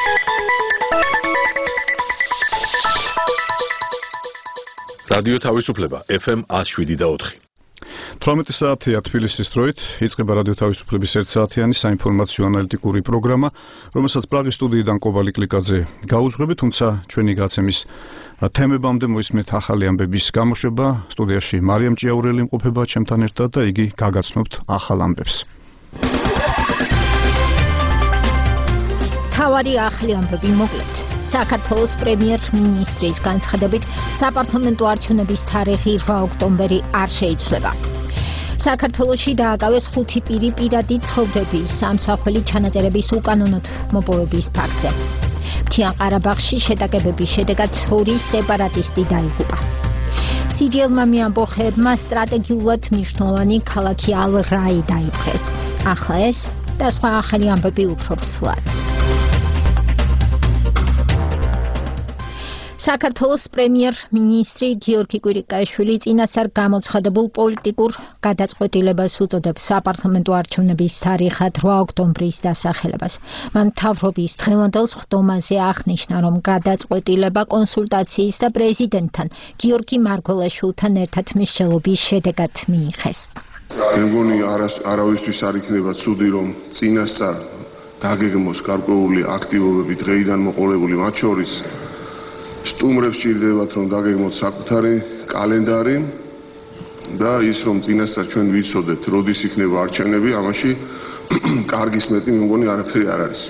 რადიო თავისუფლება FM 107.4. 18 საათია თბილისის დროით იწყება რადიო თავისუფლების 1 საათიანი საინფორმაციო ანალიტიკური პროგრამა, რომელსაც პრაღის სტუდიიდან კობალი კლიკაძე გაუძღვები, თუმცა ჩვენი გაცემის თემებამდე მოისმენთ ახალი ამბების გამოშვება. სტუდიაში მარიამ ჭიაურელი იმყოფება ჩემთან ერთად და იგი გაგაცნობთ ახალ ამბებს. თავარი ახალი ამბები მოკლედ. საქართველოს პრემიერ-მინისტრის განცხადებით, საპარლამენტო არჩევნების თარიღი 8 ოქტომბერი არ შეიცვლება. საქართველოში დააკავეს 5 პირი პირადი ცხოვრების სამსახველი ჩანაწერების უკანონოდ მოპოვების ფაქტზე. მთიან ყარაბაღში შეტაკებების შედეგად 2 სეპარატისტი დაიღუპა. სირიელმა მეამბოხეებმა სტრატეგიულად მნიშვნელოვანი ქალაქი ალ-რაი დაიპყრეს. ახლა ეს და სხვა ახალი ამბები უფრო ცვლად. საქართველოს პრემიერ-მინისტრი გიორგი კვირიკაშვილი წინასწარ გამოცხადებულ პოლიტიკურ გადაწყვეტილებას უწოდებს საპარლამენტო არჩევნების თარიღად 8 ოქტომბრის დასახელებას. მან მთავრობის დღევანდელ ხდომაზე აღნიშნა, რომ გადაწყვეტილება კონსულტაციის და პრეზიდენტთან გიორგი მარგველაშვილთან ერთად მსჯელობის შედეგად მიიღეს. მე მგონი არავისთვის არ იქნება ცუდი, რომ წინასწარ დაგეგმოს გარკვეული აქტივობები დღეიდან მოყოლებული, მათ შორის სტუმრებს ჭირდებათ, რომ დაგეგმოთ საკუთარი კალენდარი და ის, რომ წინასწარ ჩვენ ვიცოდეთ, როდის იქნება არჩევნები, ამაში კარგის მეტი მე მგონი არაფერი არ არის.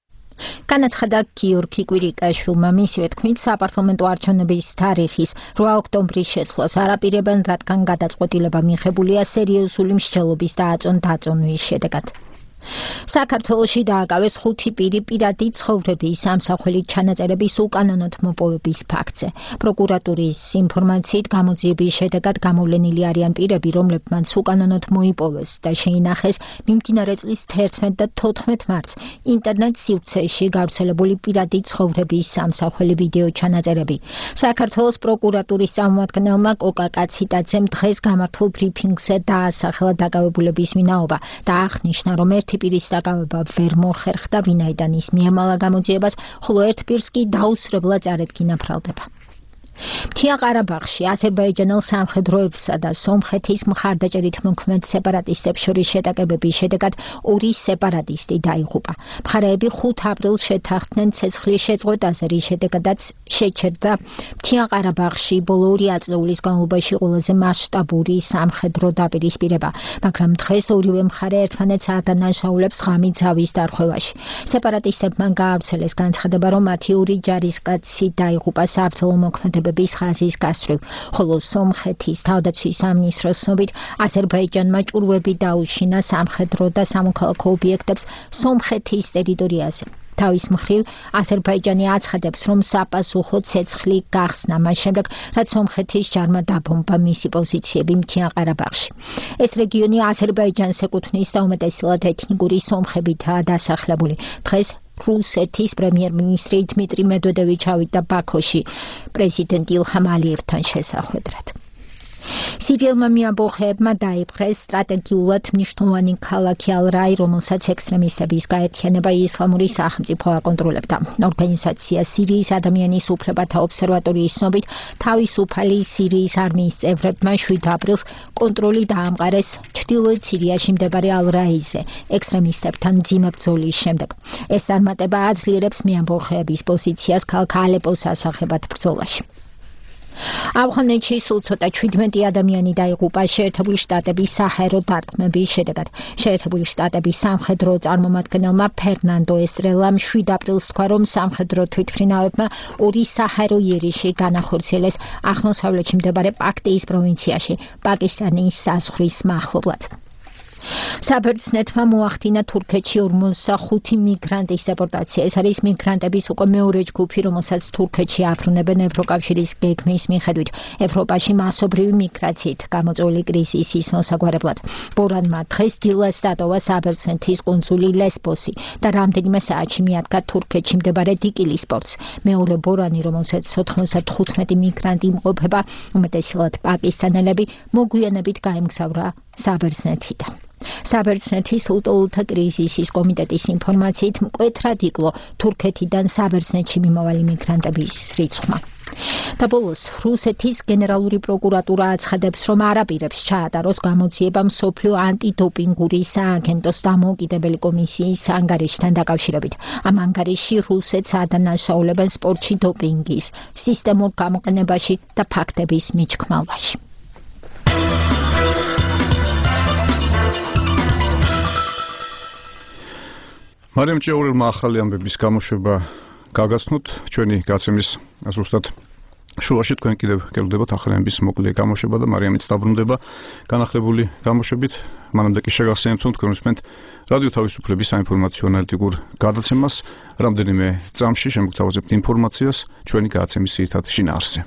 განაცხადა გიორგი კვირიკაშვილმა, მისივე თქმით, საპარლამენტო არჩევნების თარიღის 8 ოქტომბრის შეცვლას არ აპირებენ, რადგან გადაწყვეტილება მიღებულია სერიოზული მსჯელობის დაწონვის შედეგად. საქართველოში დააკავეს 5 პირი პირადი ცხოვრების სამსახველი ჩანაწერების უკანონოდ მოპოვების ფაქტზე. პროკურატურის ინფორმაციით გამოძიების შედეგად გამოვლენილი არიან პირები, რომლებმაც უკანონოდ მოიპოვეს და შეინახეს მიმდინარე წლის 11 და 14 მარტს ინტერნეტ სივრცეში გავრცელებული პირადი ცხოვრების სამსახველი ვიდეო ჩანაწერები. საქართველოს პროკურატურის წარმომადგენელმა კოკა კაციტაძემ დღეს გამართულ ბრიფინგზე დაასახელა დაკავებულების ვინაობა და აღნიშნა, რომ ერთი პირის დაკავება ვერ მოხერხდა, ვინაიდან ის მიემალა გამოძიებას, ხოლო ერთ პირს კი დაუსრებლად წარედგინა ბრალდება. მთიან ყარაბაღში აზერბაიჯანელ სამხედროებსა და სომხეთის მხარდაჭერით მოქმედ სეპარატისტებს შორის შეტაკებების შედეგად 2 სეპარატისტი დაიღუპა. მხარეები 5 აპრილს შეთანხმდნენ ცეცხლის შეწყვეტაზე, რის შედეგადაც შეჩერდა მთიან ყარაბაღში ბოლო 2 ათწლეულის განმავლობაში ყველაზე მასშტაბური სამხედრო დაპირისპირება, მაგრამ დღეს ორივე მხარე ერთმანეთს ადანაშაულებს ღამით ზავის დარღვევაში. სეპარატისტებმა გაავრცელეს განცხადება, რომ მათი 2 ჯარისკაცი დაიღუპა საბრძოლო მოქმედებების ხაზის გასწვრივ, ხოლო სომხეთის თავდაცვის სამინისტროს ცნობით აზერბაიჯანმა ჭურვები დაუშინა სამხედრო და სამოქალაქო ობიექტებს სომხეთის ტერიტორიაზე. თავის მხრივ აზერბაიჯანი აცხადებს, რომ საპასუხო ცეცხლი გახსნა მას შემდეგ, რაც სომხეთის ჯარმა დაბომბა მისი პოზიციები მთიან ყარაბაღში. ეს რეგიონი აზერბაიჯანს ეკუთვნის და უმეტესად ეთნიკური სომხებითაა დასახლებული. დღეს რუსეთის პრემიერ-მინისტრი დმიტრი მედვედევი ჩავიდა ბაქოში პრეზიდენტ ილჰამ ალიევთან შესახვედრად. სირიელმა მეამბოხეებმა დაიპყრეს სტრატეგიულად მნიშვნელოვანი ქალაქი ალ-რაი, რომელსაც ექსტრემისტების გაერთიანება ისლამური სახელმწიფო აკონტროლებდა. ორგანიზაცია სირიის ადამიანის უფლებათა ობსერვატორიის ცნობით, თავისუფალი სირიის არმიის წევრებმა 7 აპრილს კონტროლი დაამყარეს ჩრდილოეთ სირიაში მდებარე ალ-რაიზე ექსტრემისტებთან მძიმე ბრძოლის შემდეგ. ეს წარმატება აძლიერებს მეამბოხეების პოზიციას ქალაქ ალეპოს ასახებად ბრძოლაში. ავღანეთში სულ ცოტა 17 ადამიანი დაიღუპა შეერთებული შტატების საჰაერო დარტყმების შედეგად. შეერთებული შტატების სამხედრო წარმომადგენელმა ფერნანდო ესტრელამ 7 აპრილს თქვა, რომ სამხედრო თვითმფრინავებმა 2 საჰაერო იერიში განახორციელეს აღმოსავლეთში მდებარე პაქტიის პროვინციაში, პაკისტანის საზღვრის მახლობლად. საბერძნეთმა მოახდინა თურქეთში 45 მიგრანტის დეპორტაცია. ეს არის მიგრანტების უკვე მეორე ჯგუფი, რომელსაც თურქეთში აბრუნებენ ევროკავშირის გეგმის მიხედვით ევროპაში მასობრივი მიგრაციით გამოწვეული კრიზისის მოსაგვარებლად. ბორანმა დღეს დილას დატოვა საბერძნეთის კუნძული ლესბოსი და რამდენიმე საათში მიადგა თურქეთში მდებარე დიკილის პორტს. მეორე ბორანი, რომელსაც 95 მიგრანტი იმყოფება, უმეტესად პაკისტანელები, მოგვიანებით გაემგზავრა საბერძნეთიდან. საბერძნეთის ლტოლთა კრიზისის კომიტეტის ინფორმაციით მკვეთრად იკლო თურქეთიდან საბერძნეთში მიმავალი მიგრანტების რიცხვმა. და ბოლოს რუსეთის გენერალური პროკურატურა აცხადებს, რომ არაპირებს ჩაატაროს გამოძიება მსოფლიო ანტიდოპინგური სააგენტოს დამოუკიდებელი კომისიის ანგარიშთან დაკავშირებით. ამ ანგარიში რუსეთს ადანაშაულებენ სპორტში დოპინგის, სისტემურ გამოყენებაში და ფაქტების მიჩქმალვაში. მარიამ ჭეურელმა ახალი ამბების გამოშვება გაგაცნოთ ჩვენი გაცემის ზუსტად შუაში თქვენ კიდევ გელოდებათ ახალი ამბების მოკლე გამოშვება და მარიამიც დაბრუნდება განახლებული გამოშვებით. მანამდე კი შეგახსენებთ, რომ თქვენ უსმენთ რადიო თავისუფლების საინფორმაციო ანალიტიკურ გადაცემას. რამდენიმე წამში შემოგთავაზებთ ინფორმაციას ჩვენი გადაცემის ძირითად შინაარსზე.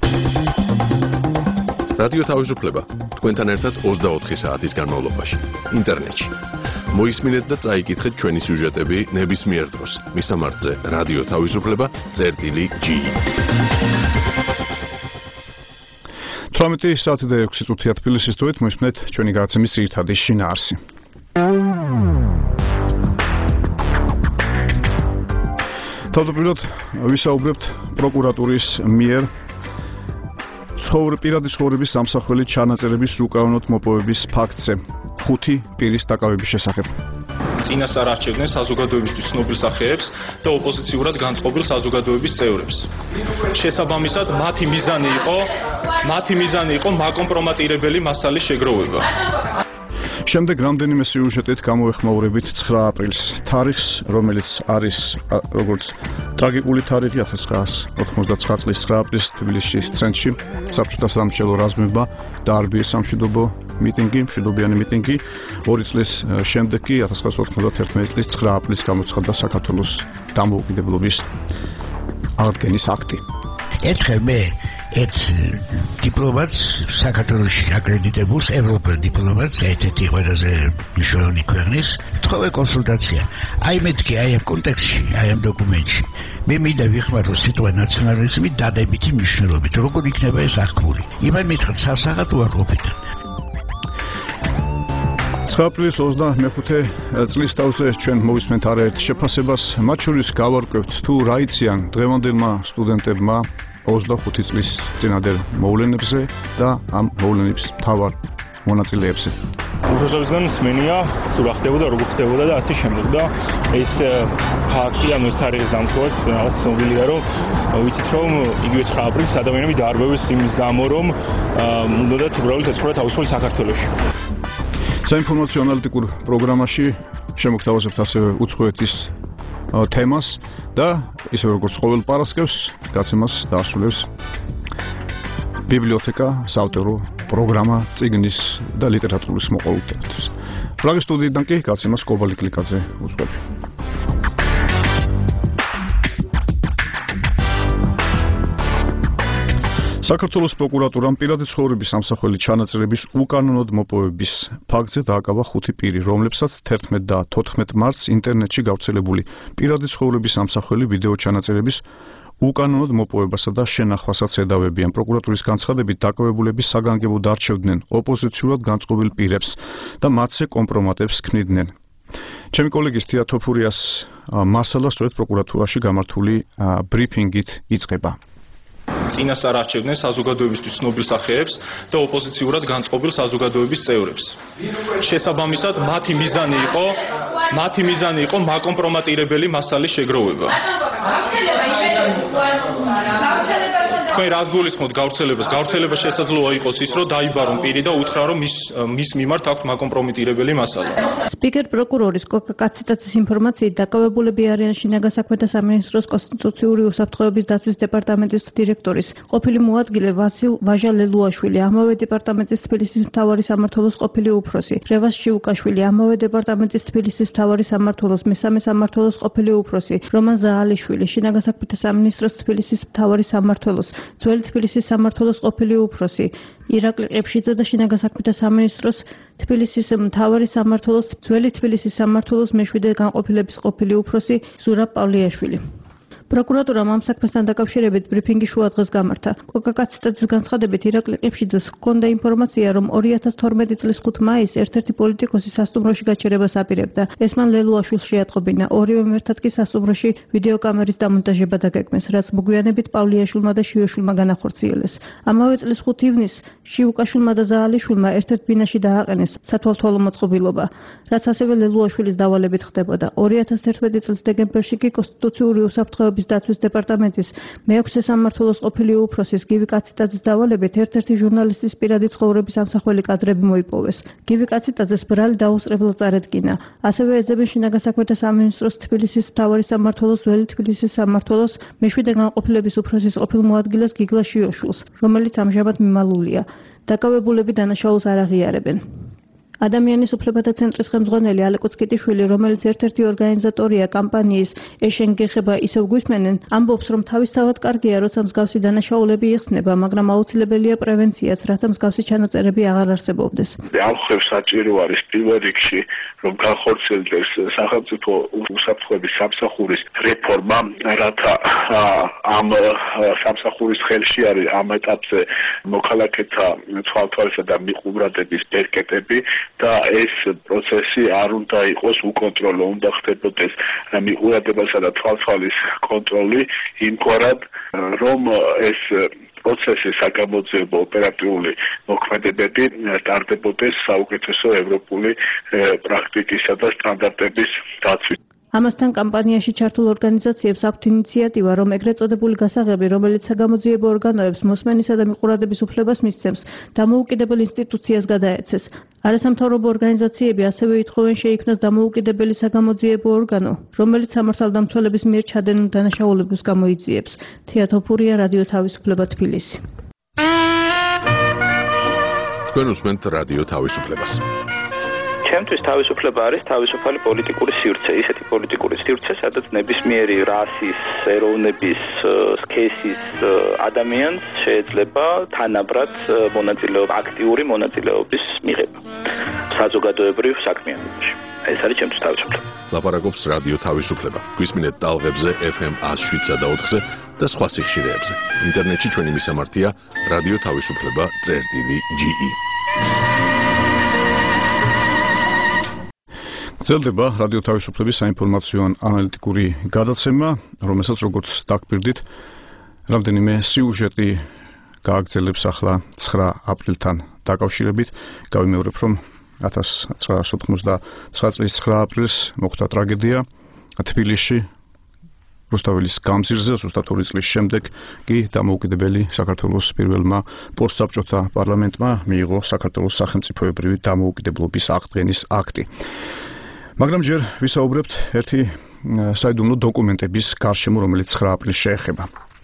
რადიო თავისუფლება თქვენთან ერთად 24 საათის განმავლობაში ინტერნეტში. მოისმინეთ და წაიკითხეთ ჩვენი სიუჟეტები ნებისმიერ დროს. მისამართზე რადიო თავისუფლება.ge 18 საათი და 6 წუთია თბილისის დროით მოისმინეთ ჩვენი გადაცემის ძირითადი შინაარსი. თავდაპირველად ვისაუბრებთ პროკურატურის მიერ პირადი ცხოვრების სამსახველი ჩანაწერების უკანონოდ მოპოვების ფაქტზე 5 პირის დაკავების შესახებ. წინასწარ არჩევდნენ საზოგადოებისთვის ცნობილ სახეებს და ოპოზიციურად განწყობილ საზოგადოების წევრებს. შესაბამისად, მათი მიზანი იყო მაკომპრომატირებელი მასალის შეგროვება. შემდეგ რამდენიმე სიუჟეტით გამოვეხმაურებით 9 აპრილს, თარიღს, რომელიც არის როგორც ტრაგიკული თარიღი 1999 წლის 9 აპრილს თბილისის ცენტრში საბჭოთა სამშობლო რაზმებმა დაარბიეს სამშვიდობო მშვიდობიანი მიტინგი. 2 წლის შემდეგ კი 1991 წლის 9 აპრილს გამოცხადდა საქართველოს დამოუკიდებლობის აღდგენის აქტი. ერთხელ მე ერთ დიპლომატს საქართველოში აკრედიტებულს ევროპელ დიპლომატს ერთ-ერთი ყველაზე მნიშვნელოვანი ქვეყნის თხოვე კონსულტაცია. აი მეთქი აი ამ კონტექსტში, აი ამ დოკუმენტში. მე მინდა ვიხმარო სიტყვა ნაციონალიზმი დადებითი მნიშვნელობით. როგორ იქნება ეს აღქმული? იმან მითხრა სასახად უარყოფიდან. 9 აპრილის 25 წლის თავზე ჩვენ მოვისმენთ არაერთ შეფასებას, მათ შორის გავარკვევთ თუ რა იციან დღევანდელმა სტუდენტებმა 25 წლის წინადელ მოვლენებზე და ამ მოვლენების მთავარ მონაწილეებზე. უბრალოდ მსმენია თუ რა ხდებოდა, როგორ ხდებოდა და ასე შემდეგ და ეს ფაქტი ამ თარიღის დამხობას რაღაც ცნობილია, რომ ვიცით რომ იგივე 9 აპრილს ადამიანები დაარბევეს იმის გამო, რომ უნდათ უბრალოდ ეცხოვრა თავისუფალი საქართველოში. საინფორმაციო ანალიტიკურ პროგრამაში შემოგთავაზებთ ასევე უცხოეთის თემას და ისე როგორც ყოველ პარასკევს გაცემას დაასრულებს ბიბლიოთეკა საავტორო პროგრამა წიგნის და ლიტერატურის მოყოლთებისთვის. პრაღის სტუდიიდან კი გაცემას კობალი კლიკაძე უძღვები. საქართველოს პროკურატურამ პირადი ცხოვრების სამსახველი ჩანაწერების უკანონოდ მოპოვების ფაქტზე დააკავა 5 პირი, რომლებსაც 11 და 14 მარტს ინტერნეტში გავრცელებული პირადი ცხოვრების სამსახველი ვიდეო ჩანაწერების უკანონოდ მოპოვებასა და შენახვასაც ედავებიან. პროკურატურის განცხადებით დაკავებულები საგანგებოდ არჩევდნენ ოპოზიციურად განწყობილ პირებს და მათზე კომპრომატებს ქმნიდნენ. ჩემი კოლეგის თია თოფურიას მასალა სწორედ პროკურატურაში გამართული ბრიფინგით იწყება. წინასწარ არჩევდნენ საზოგადოებისთვის ცნობილ სახეებს და ოპოზიციურად განწყობილ საზოგადოების წევრებს. შესაბამისად, მათი მიზანი იყო მაკომპრომატირებელი მასალის შეგროვება. თქვენ რას გულისხმობთ გავრცელება შესაძლოა იყოს ის, რომ დაიბარონ პირი და უთხრა, რომ მის მიმართ აქვს მაკომპრომიტირებელი მასალა. სპიკერ პროკურორის კოკა კაციტაცის ინფორმაციით დაკავებულები არიან შინაგან საქმეთა სამინისტროს კონსტიტუციური უსაფრთხოების დაცვის დეპარტამენტის დირექტორის ყოფილი მოადგილე ვასილ ვაჟა-ლელუაშვილი, ამავე დეპარტამენტის თბილისის მთავარი სამმართველოს ყოფილი უფროსი, რევას შიუკაშვილი, ამავე დეპარტამენტის თბილისის მთავარი სამმართველოს მესამე სამმართველოს ყოფილი უფროსი, რომან ზაალიშვილი, შინაგან საქმეთა სამინისტროს თბილისის მთავარი სამმართველოს, ძველი თბილისის სამმართველოს ყოფილი უფროსი, ირაკლი ყიფშიძე და შინაგან საქმეთა სამინისტროს თბილისის მთავარი სამმართველოს, ძველი თბილისის სამმართველოს მეშვიდე განყოფილების ყოფილი უფროსი ზურაბ პავლიაშვილი. პროკურატურამ ამ საქმესთან დაკავშირებით ბრიფინგი შუადღეს გამართა. კოკაკაციტაძის განცხადებით ირაკლი ყიფშიძეს ჰქონდა ინფორმაცია, რომ 2012 წლის 5 მაისს ერთ-ერთი პოლიტიკოსი სასტუმროში გაჩერებას აპირებდა. ეს მან ლელუაშვილს შეატყობინა. ორივე ერთად კი სასტუმროში ვიდეოკამერის დამონტაჟება დაგეგმეს, რაც მოგვიანებით პავლიაშვილმა და შიოშვილმა განახორციელეს. ამავე წლის 5 ივნისს შიუკაშვილმა და ზაალიშვილმა ერთ-ერთ ბინაში დააყენეს სათვალთვალო მოწყობილობა, რაც ასევე ლელუაშვილის დავალებით ხდებოდა. 2011 წლის დეკემბერში კი კონსტიტუციური უსაფრთხოების დაცვის დეპარტამენტის მეექვსე სამმართველოს ყოფილი უფროსის გივი კაციტაძის დავალებით ერთ-ერთი ჟურნალისტის პირადი ცხოვრების ამსახველი კადრები მოიპოვეს. გივი კაციტაძეს ბრალი დაუსწრებლად წარედგინა. ასევე ეძებენ შინაგან საქმეთა სამინისტროს თბილისის მთავარი სამმართველოს, ძველი თბილისის სამმართველოს, მეშვიდე განყოფილების უფროსის ყოფილ მოადგილეს გიგლა შიოშვილს, რომელიც ამჟამად მიმალულია. დაკავებულები დანაშაულს არ აღიარებენ. ადამიანის უფლებათა ცენტრის ხელმძღვანელი ალეკო წკიტიშვილი, რომელიც ერთ-ერთი ორგანიზატორია კამპანიის ეშენ გეხება ისევ გვისმენენ, ამბობს, რომ თავისთავად კარგია, როცა მსგავსი დანაშაულები იხსნება, მაგრამ აუცილებელია პრევენციაც, რათა მსგავსი ჩანაწერები აღარ არსებობდეს. ამ ხებს საჭირო არის პირველ რიგში, რომ განხორციელდეს სახელმწიფო უსაფრთხოების სამსახურის რეფორმა, რათა ამ სამსახურის ხელში არის ამ ეტაპზე მოქალაქეთა თვალთვალისა და მიყუბრადების ბერკეტები. და ეს პროცესი არ უნდა იყოს უკონტროლო, უნდა ხდებოდეს მიყურადებასა და თვალთვალის კონტროლი იმგვარად, რომ ეს პროცესი საგამოძიებო ოპერატიული მოქმედებები ტარდებოდეს საუკეთესო ევროპული პრაქტიკისა და სტანდარტების დაცვით. ამასთან კამპანიაში ჩართულ ორგანიზაციებს აქვთ ინიციატივა, რომ ეგრეთ წოდებული გასაღები, რომელიც საგამოძიებო ორგანოებს მოსმენისა და მიყურადების უფლებას მისცემს, დამოუკიდებელ ინსტიტუციას გადაეცეს. არასამთავრობო ორგანიზაციები ასევე ითხოვენ შეიქმნას დამოუკიდებელი საგამოძიებო ორგანო, რომელიც სამართალდამცველების მიერ ჩადენილ დანაშაულებებს გამოიძიებს. თეა თოფურია, რადიო თავისუფლება, თბილისი. თქვენ უსმენთ რადიო თავისუფლებას. ჩემთვის თავისუფლება არის თავისუფალი პოლიტიკური სივრცე, ისეთი პოლიტიკური სივრცე, სადაც ნებისმიერი რასის, ეროვნების, სქესის ადამიანს შეიძლება თანაბრად აქტიური მონაწილეობის მიღება საზოგადოებრივ საქმიანობაში. ეს არის ჩემთვის თავისუფლება. ლაპარაკობს რადიო თავისუფლება. გვისმინეთ ტალღებზე FM 107 და 4-ზე და სხვა სიხშირეებზე. ინტერნეტში ჩვენი მისამართია რადიო თავისუფლება.ge. გრძელდება რადიო თავისუფლების საინფორმაციო ანალიტიკური გადაცემა, რომელსაც როგორც დაგპირდით, რამდენიმე სიუჟეტი გააგრძელებს ახლა 9 აპრილთან დაკავშირებით. გავიმეორებ, რომ 1989 წლის 9 აპრილს მოხდა ტრაგედია თბილისში, რუსთაველის გამზირზე, ზუსტად 2 წლის შემდეგ კი დამოუკიდებელი საქართველოს პირველმა პოსტსაბჭოთა პარლამენტმა მიიღო საქართველოს სახელმწიფოებრივი დამოუკიდებლობის აღდგენის აქტი. მაგრამ ჯერ ვისაუბრებთ ერთი საიდუმლო დოკუმენტების გარშემო, რომელიც 9 აპრილს შეეხება.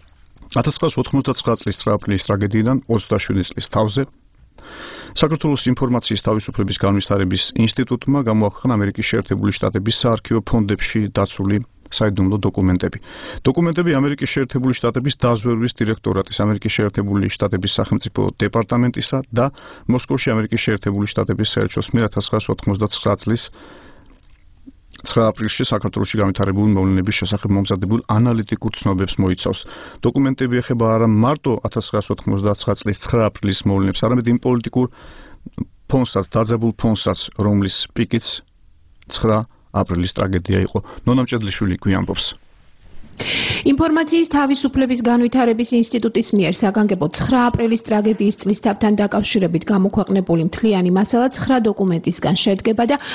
1999 წლის 9 აპრილის ტრაგედიიდან 27 წლის თავზე საქართველოს ინფორმაციის თავისუფლების განვითარების ინსტიტუტმა გამოაქვეყნა ამერიკის შეერთებული შტატების საარქივო ფონდებში დაცული საიდუმლო დოკუმენტები. დოკუმენტები ამერიკის შეერთებული შტატების დაზვერვის დირექტორატის, ამერიკის შეერთებული შტატების სახელმწიფო დეპარტამენტისა და მოსკოვში ამერიკის შეერთებული შტატების საელჩოს მიერ 1999 წლის 9 აპრილში საქართველოში განვითარებული მოვლენების შესახებ მომზადებულ ანალიტიკურ ცნობებს მოიცავს. დოკუმენტები ეხება არა მარტო 1999 წლის 9 აპრილის მოვლენებს, არამედ იმ პოლიტიკურ ფონსაც, დაძაბულ ფონსაც, რომლის პიკიც 9 აპრილის ტრაგედია იყო. ნონა მჭედლიშვილი გვიამბობს. ინფორმაციის თავისუფლების განვითარების ინსტიტუტის მიერ საგანგებო 9 აპრილის ტრაგედიის წლისთავთან დაკავშირებით გამოქვეყნებული მთლიანი მასალა 9 დოკუმენტისგან შედგება და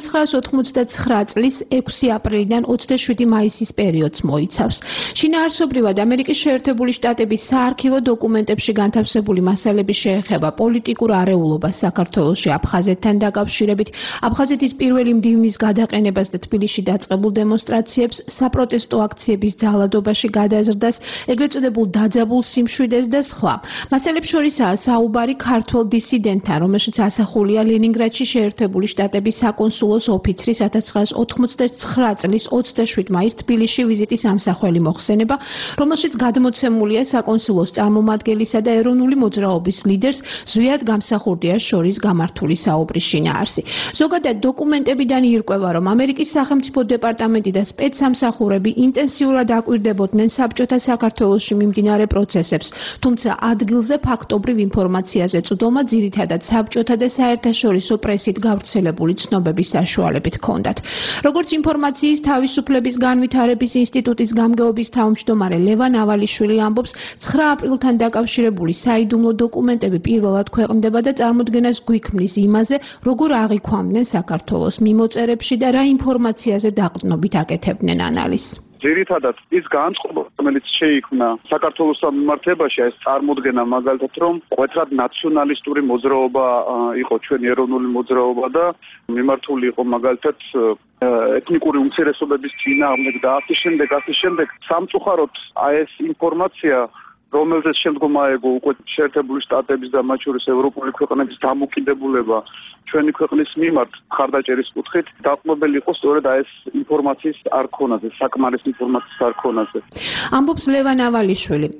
1999 წლის 6 აპრილიდან 27 მაისის პერიოდს მოიცავს. შინაარსობრივად ამერიკის შეერთებული შტატების საარქივო დოკუმენტებში განთავსებული მასალები შეეხება პოლიტიკურ არეულობას საქართველოში აფხაზეთთან დაკავშირებით, აფხაზეთის პირველი მდივნის გადაყენებას და თბილისში დაწყებულ დემონსტრაციებს, საპროტესტო აქციების ძალადობაში გადაზრდას, ეგრეთ წოდებულ დაძაბულ სიმშვიდეს და სხვა. მასალებს შორისაა საუბარი ქართველ დისიდენტთან, რომელშიც ასახულია ლენინგრადში შეერთებული შტატების საკონსულოს ოფიცრის 1989 წლის 27 მაისს თბილისში ვიზიტის ამსახველი მოხსენება, რომელშიც გადმოცემულია საკონსულოს წარმომადგენლისა და ეროვნული მოძრაობის ლიდერს ზვიად გამსახურდიას შორის გამართული საუბრის შინაარსი. ზოგადად დოკუმენტებიდან ირკვევა, რომ ამერიკის სახელმწიფო დეპარტამენტი და სპეცსამსახურები ინტენსიურად აქტიურად აკვირდებოდნენ საბჭოთა საქართველოში მიმდინარე პროცესებს, თუმცა ადგილზე ფაქტობრივ ინფორმაციაზე წვდომა ძირითადად საბჭოთა და საერთაშორისო პრესით გავრცელებული ცნობების საშუალებით ჰქონდათ. როგორც ინფორმაციის თავისუფლების განვითარების ინსტიტუტის გამგეობის თავმჯდომარე ლევან ავალიშვილი ამბობს, 9 აპრილთან დაკავშირებული საიდუმლო დოკუმენტები პირველად ქვეყნდება და წარმოდგენას გვიქმნის იმაზე, როგორ აღიქვამდნენ საქართველოს მიმოწერებში და რა ინფორმაციაზე დაყრდნობით აკეთებდნენ ანალიზს. ძირითადად ის განწყობა, რომელიც შეიქმნა საქართველოს მიმართებაში, ეს წარმოდგენა მაგალითად, რომ კვეთრად ნაციონალისტური მოძრაობა იყო ჩვენი ეროვნული მოძრაობა და მიმართული იყო მაგალითად ეთნიკური უმცირესობების წინააღმდეგ და ასე შემდეგ. სამწუხაროდ ეს ინფორმაცია რომელზეც შემდგომ აეგო უკვე შეერთებული შტატების და მათ შორის ევროპული ქვეყნების დამოკიდებულება ჩვენი ქვეყნის მიმართ ხარდაჭერის კუთხით დაყრდნობილი იყო სწორედ ეს ინფორმაციის არქონაზე, საკმარის ინფორმაციის არქონაზე. ამბობს ლევან ავალიშვილი.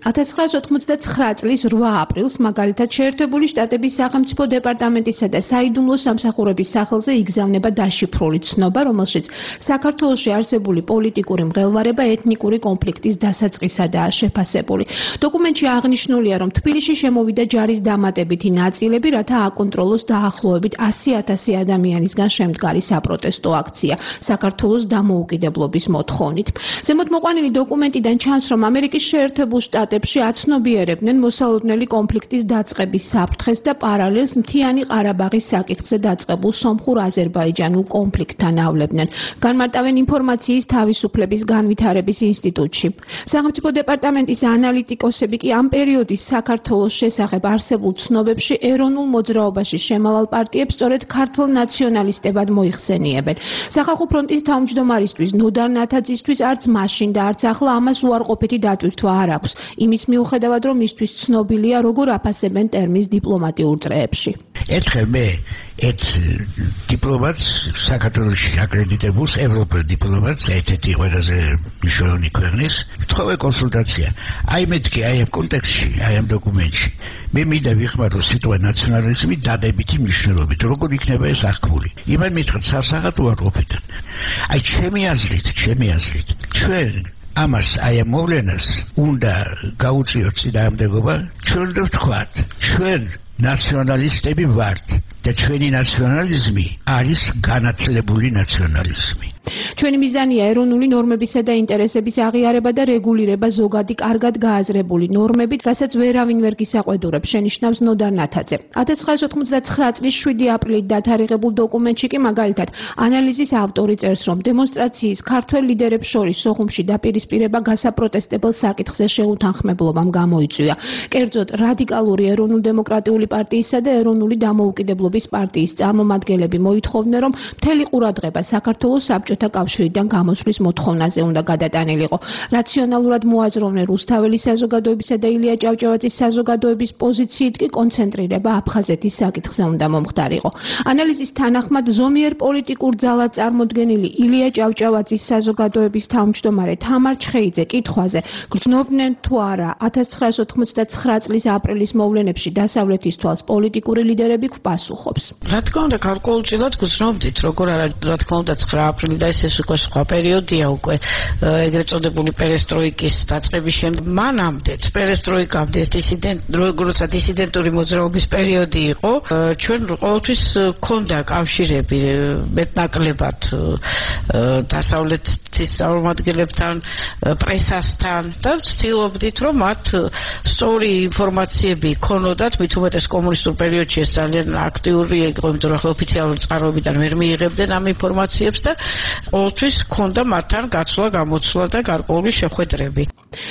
1999 წლის 8 აპრილს მაგალითად შეერთებული შტატების სახელმწიფო დეპარტამენტისა და საიდუმლო სამსახურების სახელზე იგზავნება დაშიფრული ცნობა, რომელშიც საქართველოში არსებული პოლიტიკური მღელვარება ეთნიკური კონფლიქტის დასაწყისადაა შეფასებული. დოკუმენტში აღნიშნულია, რომ თბილისში შემოვიდა ჯარის დამატებითი ნაწილები, რათა აკონტროლოს დაახლოებით 100,000 ადამიანისგან შემდგარი საპროტესტო აქცია საქართველოს დამოუკიდებლობის მოთხოვნით. ზემოთ მოყვანილი დოკუმენტიდან ჩანს, რომ ამერიკის შეერთებულ შტატებში აცნობიერებდნენ მოსალოდნელი კონფლიქტის დაწყების საფრთხეს და პარალელს მთიანი ყარაბაღის საკითხზე დაწყებულ სომხურ-აზერბაიჯანულ კონფლიქტთან ავლებდნენ. განმარტავენ ინფორმაციის თავისუფლების განვითარების ინსტიტუტში. სახელმწიფო დეპარტამენტის ანალიტიკოსები კი ამ პერიოდის საქართველოს შესახებ არსებულ ცნობებში ეროვნულ მოძრაობაში შემავალ პარტიებს სწორედ ქართულ ნაციონალისტებად მოიხსენიებენ. სახალხო ფრონტის თავმჯდომარისთვის ნოდარ ნათაძისთვის არც მაშინ და არც ახლა ამას უარყოფითი დატვირთვა არ აქვს. იმის მიუხედავად, რომ მისთვის ცნობილია, როგორ აფასებენ ტერმინს დიპლომატიურ წრეებში. ერთხელ მე ერთ დიპლომატს საქართველოში აკრედიტებულს, ევროპელ დიპლომატს, ერთ-ერთი ყველაზე მნიშვნელოვანი ქვეყნის, ვთხოვე კონსულტაცია. აი მეთქი აი ამ კონტექსტში, აი ამ დოკუმენტში. მე მინდა ვიხმარო სიტყვა ნაციონალიზმი დადებითი მნიშვნელობით. როგორ იქნება ეს აღქმული? იმან მითხრა სასახად უარყოფითად. აი ჩემი აზრით, ჩვენ ამას აი ამ მოვლენას უნდა გაუწიოთ წინააღმდეგობა, ჩვენ უნდა ვთქვათ, ჩვენ ნაციონალისტები ვართ და ჩვენი ნაციონალიზმი არის განათლებული ნაციონალიზმი. ჩვენი მიზანია ეროვნული ნორმებისა და ინტერესების აღიარება და რეგულირება ზოგადი კარგად გააზრებული ნორმებით, რასაც ვერავინ ვერ გისაყვედურებს, შენიშნავს ნოდარ ნათაძე. 1999 წლის 7 აპრილით დათარიღებულ დოკუმენტში კი მაგალითად ანალიზის ავტორი წერს, რომ დემონსტრაციის ქართველ ლიდერებს შორის სოხუმში დაპირისპირება გასაპროტესტებელ საკითხზე შეუთანხმებლობამ გამოიწვია. კერძოდ რადიკალური ეროვნულ-დემოკრატიული პარტიისა და ეროვნული დამოუკიდებლობის პარტიის წარმომადგენლები მოითხოვდნენ, რომ მთელი ყურადღება საქართველოს საბჭოთა კავშირიდან გამოსვლის მოთხოვნაზე უნდა გადატანილიყო. რაციონალურად მოაზროვნე რუსთაველის საზოგადოებისა და ილია ჭავჭავაძის საზოგადოების პოზიციით კი კონცენტრირება აფხაზეთის საკითხზე უნდა მომხდარიყო. ანალიზის თანახმად ზომიერ პოლიტიკურ ძალად წარმოდგენილი ილია ჭავჭავაძის საზოგადოების თავმჯდომარე თამარ ჩხეიძე კითხვაზე გრძნობდნენ თუ არა 1999 წლის აპრილის მოვლენებში დასავლეთის თვალს პოლიტიკური ლიდერები გვპასუხობს. რა თქმა უნდა, გარკვეულწილად გრძნობდით, როგორ არა, რა თქმა უნდა 9 აპრილი და ეს უკვე სხვა პერიოდია უკვე ეგრეთ წოდებული პერესტროიკის დაწყების შემდეგ. მანამდეც პერესტროიკამდე ეს როცა დისიდენტური მოძრაობის პერიოდი იყო, ჩვენ ყოველთვის ჰქონდა კავშირები მეტნაკლებად დასავლეთის წარმომადგენლებთან, პრესასთან და ვცდილობდით, რომ მათ სწორი ინფორმაციები ქონოდათ, მით უმეტეს კომუნისტურ პერიოდში ეს ძალიან აქტიური იყო, იმიტომ რომ ოფიციალური წყაროებიდან ვერ მიიღებდნენ ამ ინფორმაციებს და ყოველთვის ჰქონდა მათთან გაცვლა, გამოცვლა და გარკვეული შეხვედრები.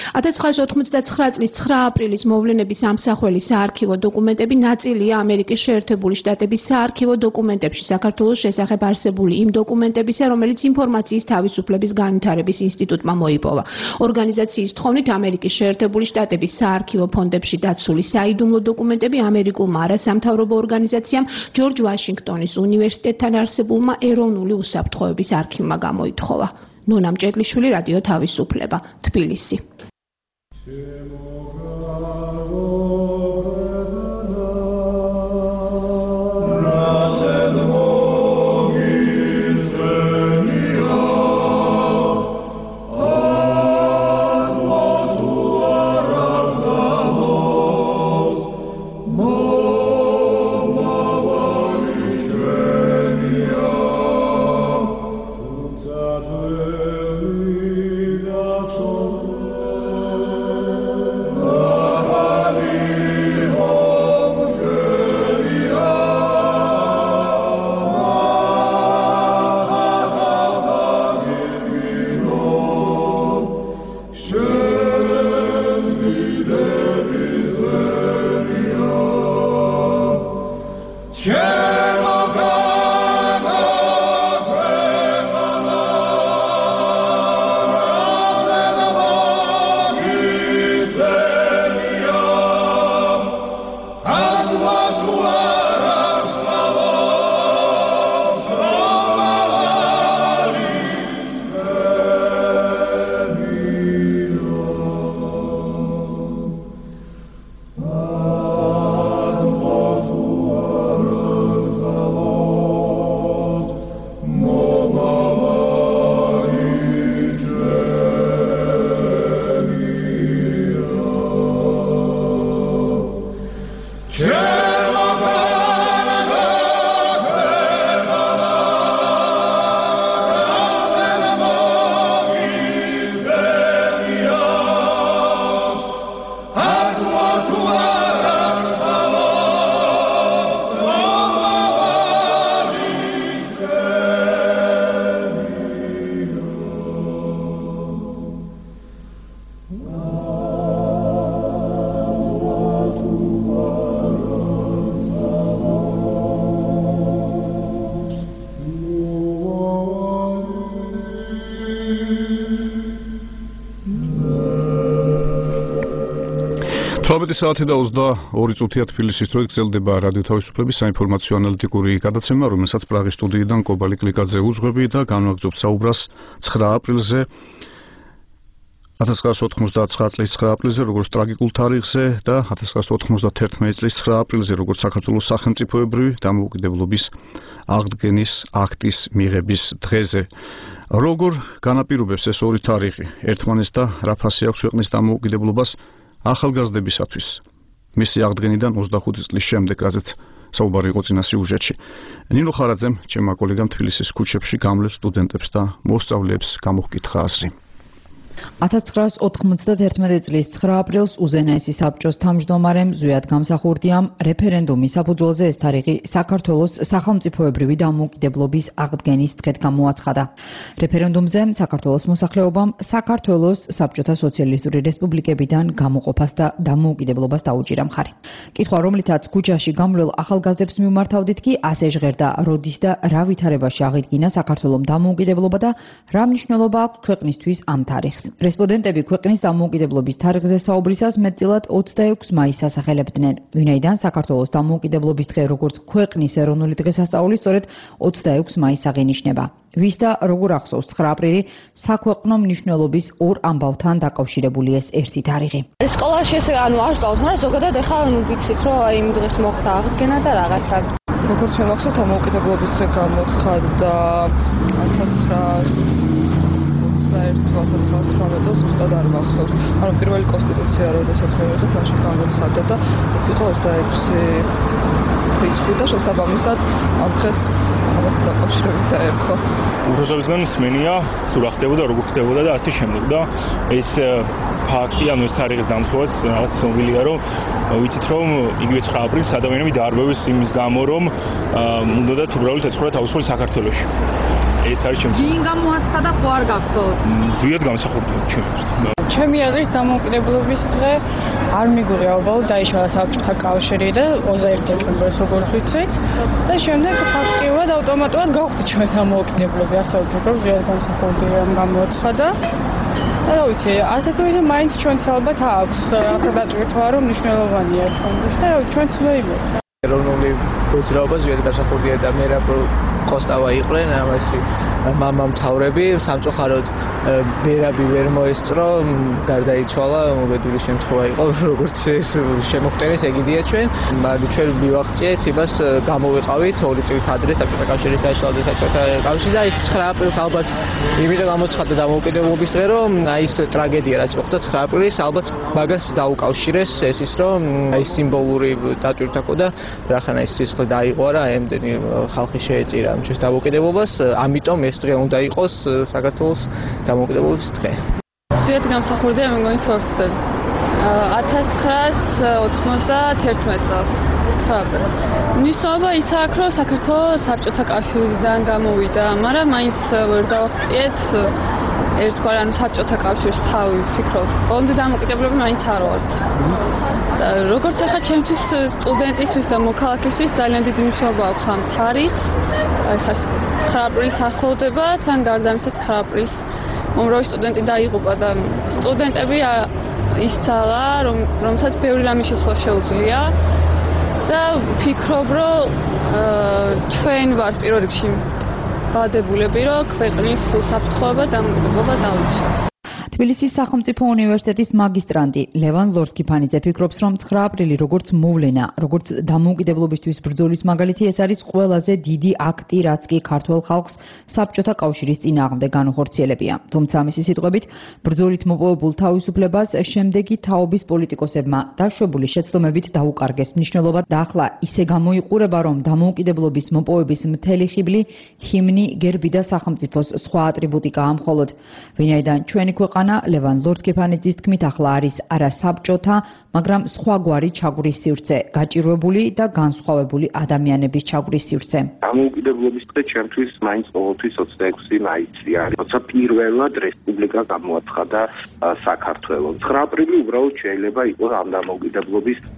1999 წლის 9 აპრილის მოვლენების ამსახველი საარქივო დოკუმენტები ნაწილია ამერიკის შეერთებული შტატების საარქივო დოკუმენტებში საქართველოს შესახებ არსებული იმ დოკუმენტებისა, რომელიც ინფორმაციის თავისუფლების განვითარების ინსტიტუტმა მოიპოვა. ორგანიზაციის თხოვნით ამერიკის შეერთებული შტატების საარქივო ფონდებში დაცული საიდუმლო დოკუმენტები ამერიკულმა არასამთავრობო ორგანიზაციამ ჯორჯ ვაშინგტონის უნივერსიტეტთან არსებულმა ეროვნული უსაფრთხოების არქივმა გამოითხოვა. ნონა მჭედლიშვილი, რადიო თავისუფლება, თბილისი. 12 საათი და 22 წუთია თბილისის დროით გრძელდება რადიო თავისუფლების საინფორმაციო ანალიტიკური გადაცემა, რომელსაც პრაღის სტუდიიდან კობალი კლიკაძე უძღვები და განვაგრძობთ საუბრას 9 აპრილზე 1999 წლის 9 აპრილზე, როგორც ტრაგიკულ თარიღზე და 1991 წლის 9 აპრილზე, როგორც საქართველოს სახელმწიფოებრივი დამოუკიდებლობის აღდგენის აქტის მიღების დღეზე. როგორ განაპირობებს ეს ორი თარიღი ერთმანეთს და რა ფასი აქვს ქვეყნის დამოუკიდებლობას ახალგაზრდებისათვის? მისი აღდგენიდან 25 წლის შემდეგ, რაზეც საუბარი იყო წინა სიუჟეტში. ნინო ხარაძემ ჩემმა კოლეგამ თბილისის ქუჩებში გამლებს სტუდენტებს და მოსწავლეებს გამოჰკითხა აზრი. 1991 წლის 9 აპრილს უზენაესი საბჭოს თავმჯდომარემ ზვიად გამსახურდიამ რეფერენდუმის საფუძველზე ეს თარიღი საქართველოს სახელმწიფოებრივი დამოუკიდებლობის აღდგენის დღედ გამოაცხადა. რეფერენდუმზე საქართველოს მოსახლეობამ საქართველოს საბჭოთა სოციალისტური რესპუბლიკებიდან გამოყოფას და დამოუკიდებლობას დაუჭირა მხარი. კითხვა, რომლითაც ქუჩაში გამლულ ახალგაზრდებს მიმართავდით კი ასე ჟღერდა, როდის და რა ვითარებაში აღიდგინა საქართველოს დამოუკიდებლობა და რა მნიშვნელობა აქვს ქვეყნისთვის ამ თარიღს. რესპონდენტები ქვეყნის დამოუკიდებლობის თარიღზე საუბრისას მეტწილად 26 მაისს ასახელებდნენ, ვინაიდან საქართველოს დამოუკიდებლობის დღე როგორც ქვეყნის ეროვნული დღესასწაული სწორედ 26 მაისს აღინიშნება. ვის და როგორ ახსოვს 9 აპრილი საქვეყნო მნიშვნელობის ორ ამბავთან დაკავშირებული ეს ერთი თარიღი. სკოლაში ესე არ სწავლობთ, მაგრამ ზოგადად ეხლა ვიცით, რომ აი იმ დღეს მოხდა აღდგენა და რაღაცა. როგორც მე მახსოვს, დამოუკიდებლობის დღე გამოცხადდა 1918 წელს, უბრალოდ არ მახსოვს. ანუ პირველი კონსტიტუცია, როდესაც მივიღეთ, მაშინ გამოცხადდა და ეს იყო 26 რიცხვი და შესაბამისად ამ დღეს ამას დაკავშირებით დაერქვა. უბრალოდისგან მსმენია თუ რა ხდებოდა, როგორ ხდებოდა და ასე შემდეგ და ეს ფაქტი, ანუ ეს თარიღის დამხობას რაღაც ცნობილია, რომ ვიცით, რომ იგივე 9 აპრილს ადამიანები დაარბევეს იმის გამო, რომ უნდათ უბრალოდ ეცხოვრა თავისუფალ საქართველოში. ეს არის ჩემს. ვინ გამოაცხადა, ხო არ გახსოვთ? ზვიად გამსახურდია ჩემს. ჩემი აზრით დამოუკიდებლობის დღე არ მიგურია უბრალოდ დაიშალა საბჭოთა კავშირი და 21 დეკემბერს როგორც ვიცით და შემდეგ ფაქტიურად ავტომატურად გავხდი ჩვენ დამოუკიდებლები, ასე ვფიქრობ, ზვიად გამსახურდია გამოაცხადა. რა ვიცი, ასე თუ ისე მაინც ჩვენც ალბათ აქვს რაღაცა დატვირთვა, რომ მნიშვნელოვანია ჩვენთვის და ჩვენც ვეიმოთ. ეროვნული მოძრაობა ზვიად გამსახურდია და მერაბ კოსტავა იყვნენ ამასი მამამთავრები, სამწუხაროდ ბერაბი ვერ მოესწრო, გარდაიცვალა, მოგედული შემთხვევა იყო, როგორც ეს შემოხტენეს ეგიდია ჩვენ, მაგრამ ჩვენ მივაღწიეთ იმას, გამოვიყავით 2 წლით ადრე საბჭოთა კავშირის დაშლა და საბჭოთა კავშირი და ის 9 აპრილს ალბათ იმიტომ გამოცხადდა დამოუკიდებლობის დღე, რომ აი ეს ტრაგედია რაც მოხდა 9 აპრილის ალბათ მაგას დაუკავშირეს ეს ის, რომ აი სიმბოლური დატვირთვა და რახანა ის სისხლი დაიყვარა, ამდენი ხალხი შეეწირა ჩვენს დამოუკიდებლობას, ამიტომ ეს დღე უნდა იყოს საქართველოს დამოუკიდებლობის დღე. ზვიად გამსახურდია მე მგონი თორსზე 1991 წელს 9 აპრილს. მნიშვნელობა ის აქვს, რომ საქართველოს საბჭოთა კავშირიდან გამოვიდა, მაგრამ მაინც ვერ დავაღწიეთ ერთგვარ ანუ საბჭოთა კავშირის თავი ვფიქრობ. ბოლომდე დამოუკიდებლები მაინც არ ვართ. როგორც ახლა ჩემთვის სტუდენტისთვის და მოქალაქისთვის ძალიან დიდი მნიშვნელობა აქვს ამ თარიღს. ახლა 9 აპრილს ახლოვდება, თან გარდა ამისა 9 აპრილს მომროვი სტუდენტი დაიღუპა და სტუდენტები ისცალა, რომელსაც ბევრი რამე შესვლა შეუძლია და ვფიქრობ, რომ ჩვენ ვართ პირველ რიგში დადებულები, რომ ქვეყნის უსაფრთხოება და დამოუკიდებლობა დაუჭიროს. თბილისის სახელმწიფო უნივერსიტეტის მაგისტრანტი ლევან ლორთქიფანიძე ფიქრობს, რომ 9 აპრილი როგორც მოვლენა, როგორც დამოუკიდებლობისთვის ბრძოლის მაგალითი, ეს არის ყველაზე დიდი აქტი, რაც კი ქართველ ხალხს საბჭოთა კავშირის წინააღმდეგ განუხორციელებია. თუმცა მისი სიტყვებით, ბრძოლით მოპოვებულ თავისუფლებას შემდეგი თაობის პოლიტიკოსებმა დაშვებული შეცდომებით დაუკარგეს მნიშვნელობა და ახლა ისე გამოიყურება, რომ დამოუკიდებლობის მოპოვების მთელი ხიბლი, ჰიმნი, გერბი და სახელმწიფოს სხვა ატრიბუტიკაა მხოლოდ. ვინაიდან ჩვენი ქვეყანა ლევან ლორთქიფანიძის თქმით ახლა არის არა საბჭოთა, მაგრამ სხვაგვარი ჩაგვრის სივრცე, გაჭირვებული და განსხვავებული ადამიანების ჩაგვრის სივრცე. დამოუკიდებლობის დღე ჩემთვის მაინც ყოველთვის 26 მაისი არის. როცა პირველად რესპუბლიკა გამოაცხადა საქართველოს. 9 აპრილი უბრალოდ შეიძლება იყოს ამ დამოუკიდებლობის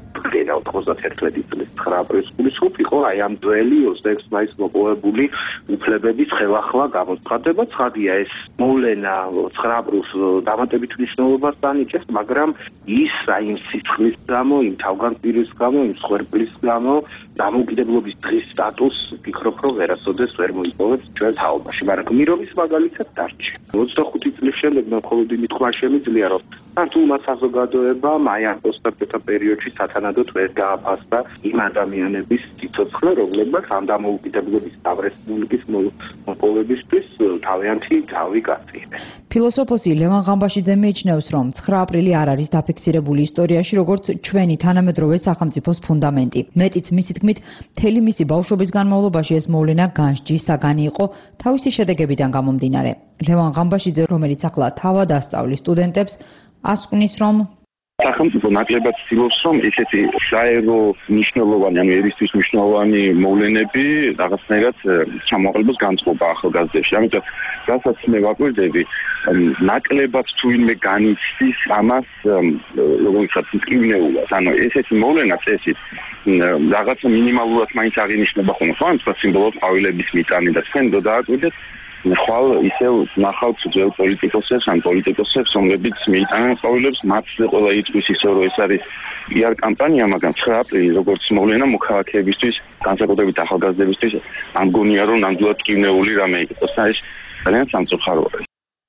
გენა 91 წლის 9 აპრილის გულისხმობ იყო აი ამ ძველი 26 მაისს მოპოვებული უფლებების ხელახლა გამოცხადება. ცხადია ეს მოვლენა 9 აპრილს დამატებით მნიშვნელობას ანიჭებს, მაგრამ ის აი იმ სიცხლის გამო, იმ თავგანწირვის გამო, იმ სხერბლის გამო დამოუკიდებლობის დღის სტატუსს ვფიქრობ, რომ ვერასოდეს ვერ მოიპოვებს ჩვენ თაობაში, მაგრამ გმირობის მაგალითად დარჩა. 25 წლის შემდეგ მხოლოდ იმით ხმა შემიძლია, რომ ქართულმა საზოგადოებამ აი ამ პოსტსაბჭოთა პერიოდში სათანადოდ ვერ გააფასდა იმ ადამიანების სიცოცხლე, რომლებმაც ამ დამოუკიდებლობის რესპუბლიკის მოპოვებისთვის თავიანთი თავი გაწიეს. ფილოსოფოსი ლევან ღამბაშიძე მიიჩნევს, რომ 9 აპრილი არ არის დაფიქსირებული ისტორიაში, როგორც ჩვენი თანამედროვე სახელმწიფოს ფუნდამენტი. მეტიც მისი თქმით, მთელი მისი ბავშვობის განმავლობაში ეს მოვლენა განსჯის საგანი იყო თავისი შედეგებიდან გამომდინარე. ლევან ღამბაშიძე, რომელიც ახლა თავად ასწავლის სტუდენტებს, ასკვნის, რომ სახელმწიფო ნაკლებად ცდილობს, რომ ესეთი საერო მნიშვნელოვანი, ანუ ერისთვის მნიშვნელოვანი მოვლენები რაღაცნაირად ჩამოაყალიბოს განწყობა ახალგაზრდებში. ამიტომ რასაც მე ვაკვირდები, ნაკლებად თუ ვინმე განიცდის ამას, როგორ ვთქვათ, მტკივნეულას. ანუ ესეთი მოვლენა წესით რაღაცა მინიმალურად მაინც აღინიშნება ხოლმე, ხო? ამ სიმბოლოს ყვავილების მიტანი და თქვენ დააკვირდეთ ხვალ ისევ ნახავთ ძველ პოლიტიკოსებს, ან პოლიტიკოსებს, რომლებიც მიიტანენ ყვავილებს, მათ ყველა იტყვის ისე, რომ ეს არის PR კამპანია, მაგრამ 9 აპრილი როგორც მოვლენა მოქალაქეებისთვის, განსაკუთრებით ახალგაზრდებისთვის, ამგონია, რომ ნამდვილად ტკივნეული რამე იყოს და ეს ძალიან სამწუხაროა.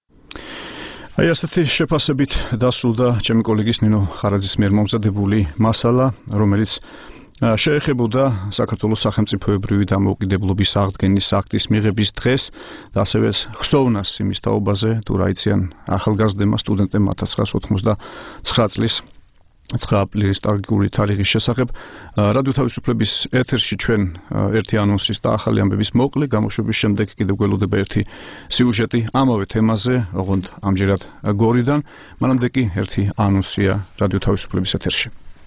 აი ასეთი შეფასებით დასრულდა ჩემი კოლეგის ნინო ხარაძის მიერ მომზადებული მასალა, რომელიც შეეხებოდა საქართველოს სახელმწიფოებრივი დამოუკიდებლობის აღდგენის აქტის მიღების დღეს და ასევე ხსოვნას იმის თაობაზე, თუ რა იციან ახალგაზრდებმა სტუდენტებმა 1989 წლის 9 აპრილის ტრაგიკული თარიღის შესახებ. რადიო თავისუფლების ეთერში ჩვენ ერთი ანონსის და ახალი ამბების მოკლე გამოშვების შემდეგ კიდევ გველოდება ერთი სიუჟეტი ამავე თემაზე, ოღონდ ამჯერად გორიდან, მანამდე კი ერთი ანონსია რადიო თავისუფლების ეთერში.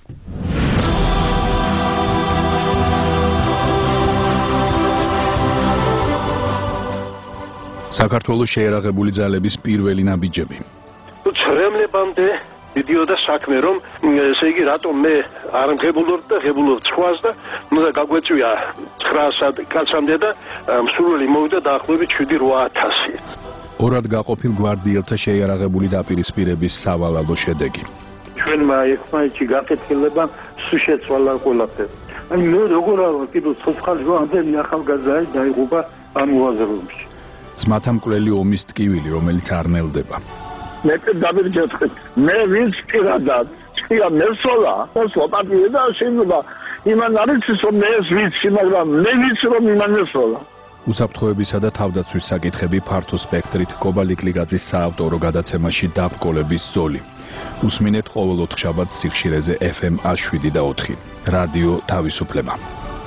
საქართველოს შეერაღებული ძალების პირველი ნაბიჯები. ცრემლებამდე მიდიოდა საქმე, რომ ესე იგი რატომ მე არ მღებულობ და ღებულობ სხვას და უნდა გაგვეწვია 900 კაცამდე და მსურველი მოვიდა დაახლოებით 7-8000. ორად გაყოფილ გვარდიელთა შეიარაღებული დაპირისპირების სავალალო შედეგი. ჩვენმა ერთმანეთში გაკეთილება სულ შეცვალა ყველაფერი. ანუ მე როგორ არ ვარ, კიდევ ცოცხალი რომ ამდენი ახალგაზრდა დაიღუპა ამ უაზროებში. ძმათა მკვლელი ომის ტკივილი, რომელიც არ ნელდება. მე დავირჩეთ, მე ვინც პირადად, წია მესოლა, სლოპატია და შეიძლება იმან არის რომ მე ეს ვიცი, მაგრამ მე ვიცი რომ იმან მესოლა. უსაფრთხოებისა და თავდაცვის საკითხები ფართო სპექტრით კობალიკ ლიგაძის საავტორო გადაცემაში დაბრკოლების ზოლი. უსმინეთ ყოველ ოთხშაბათს სიხშირეზე FM 107.4 რადიო თავისუფლება.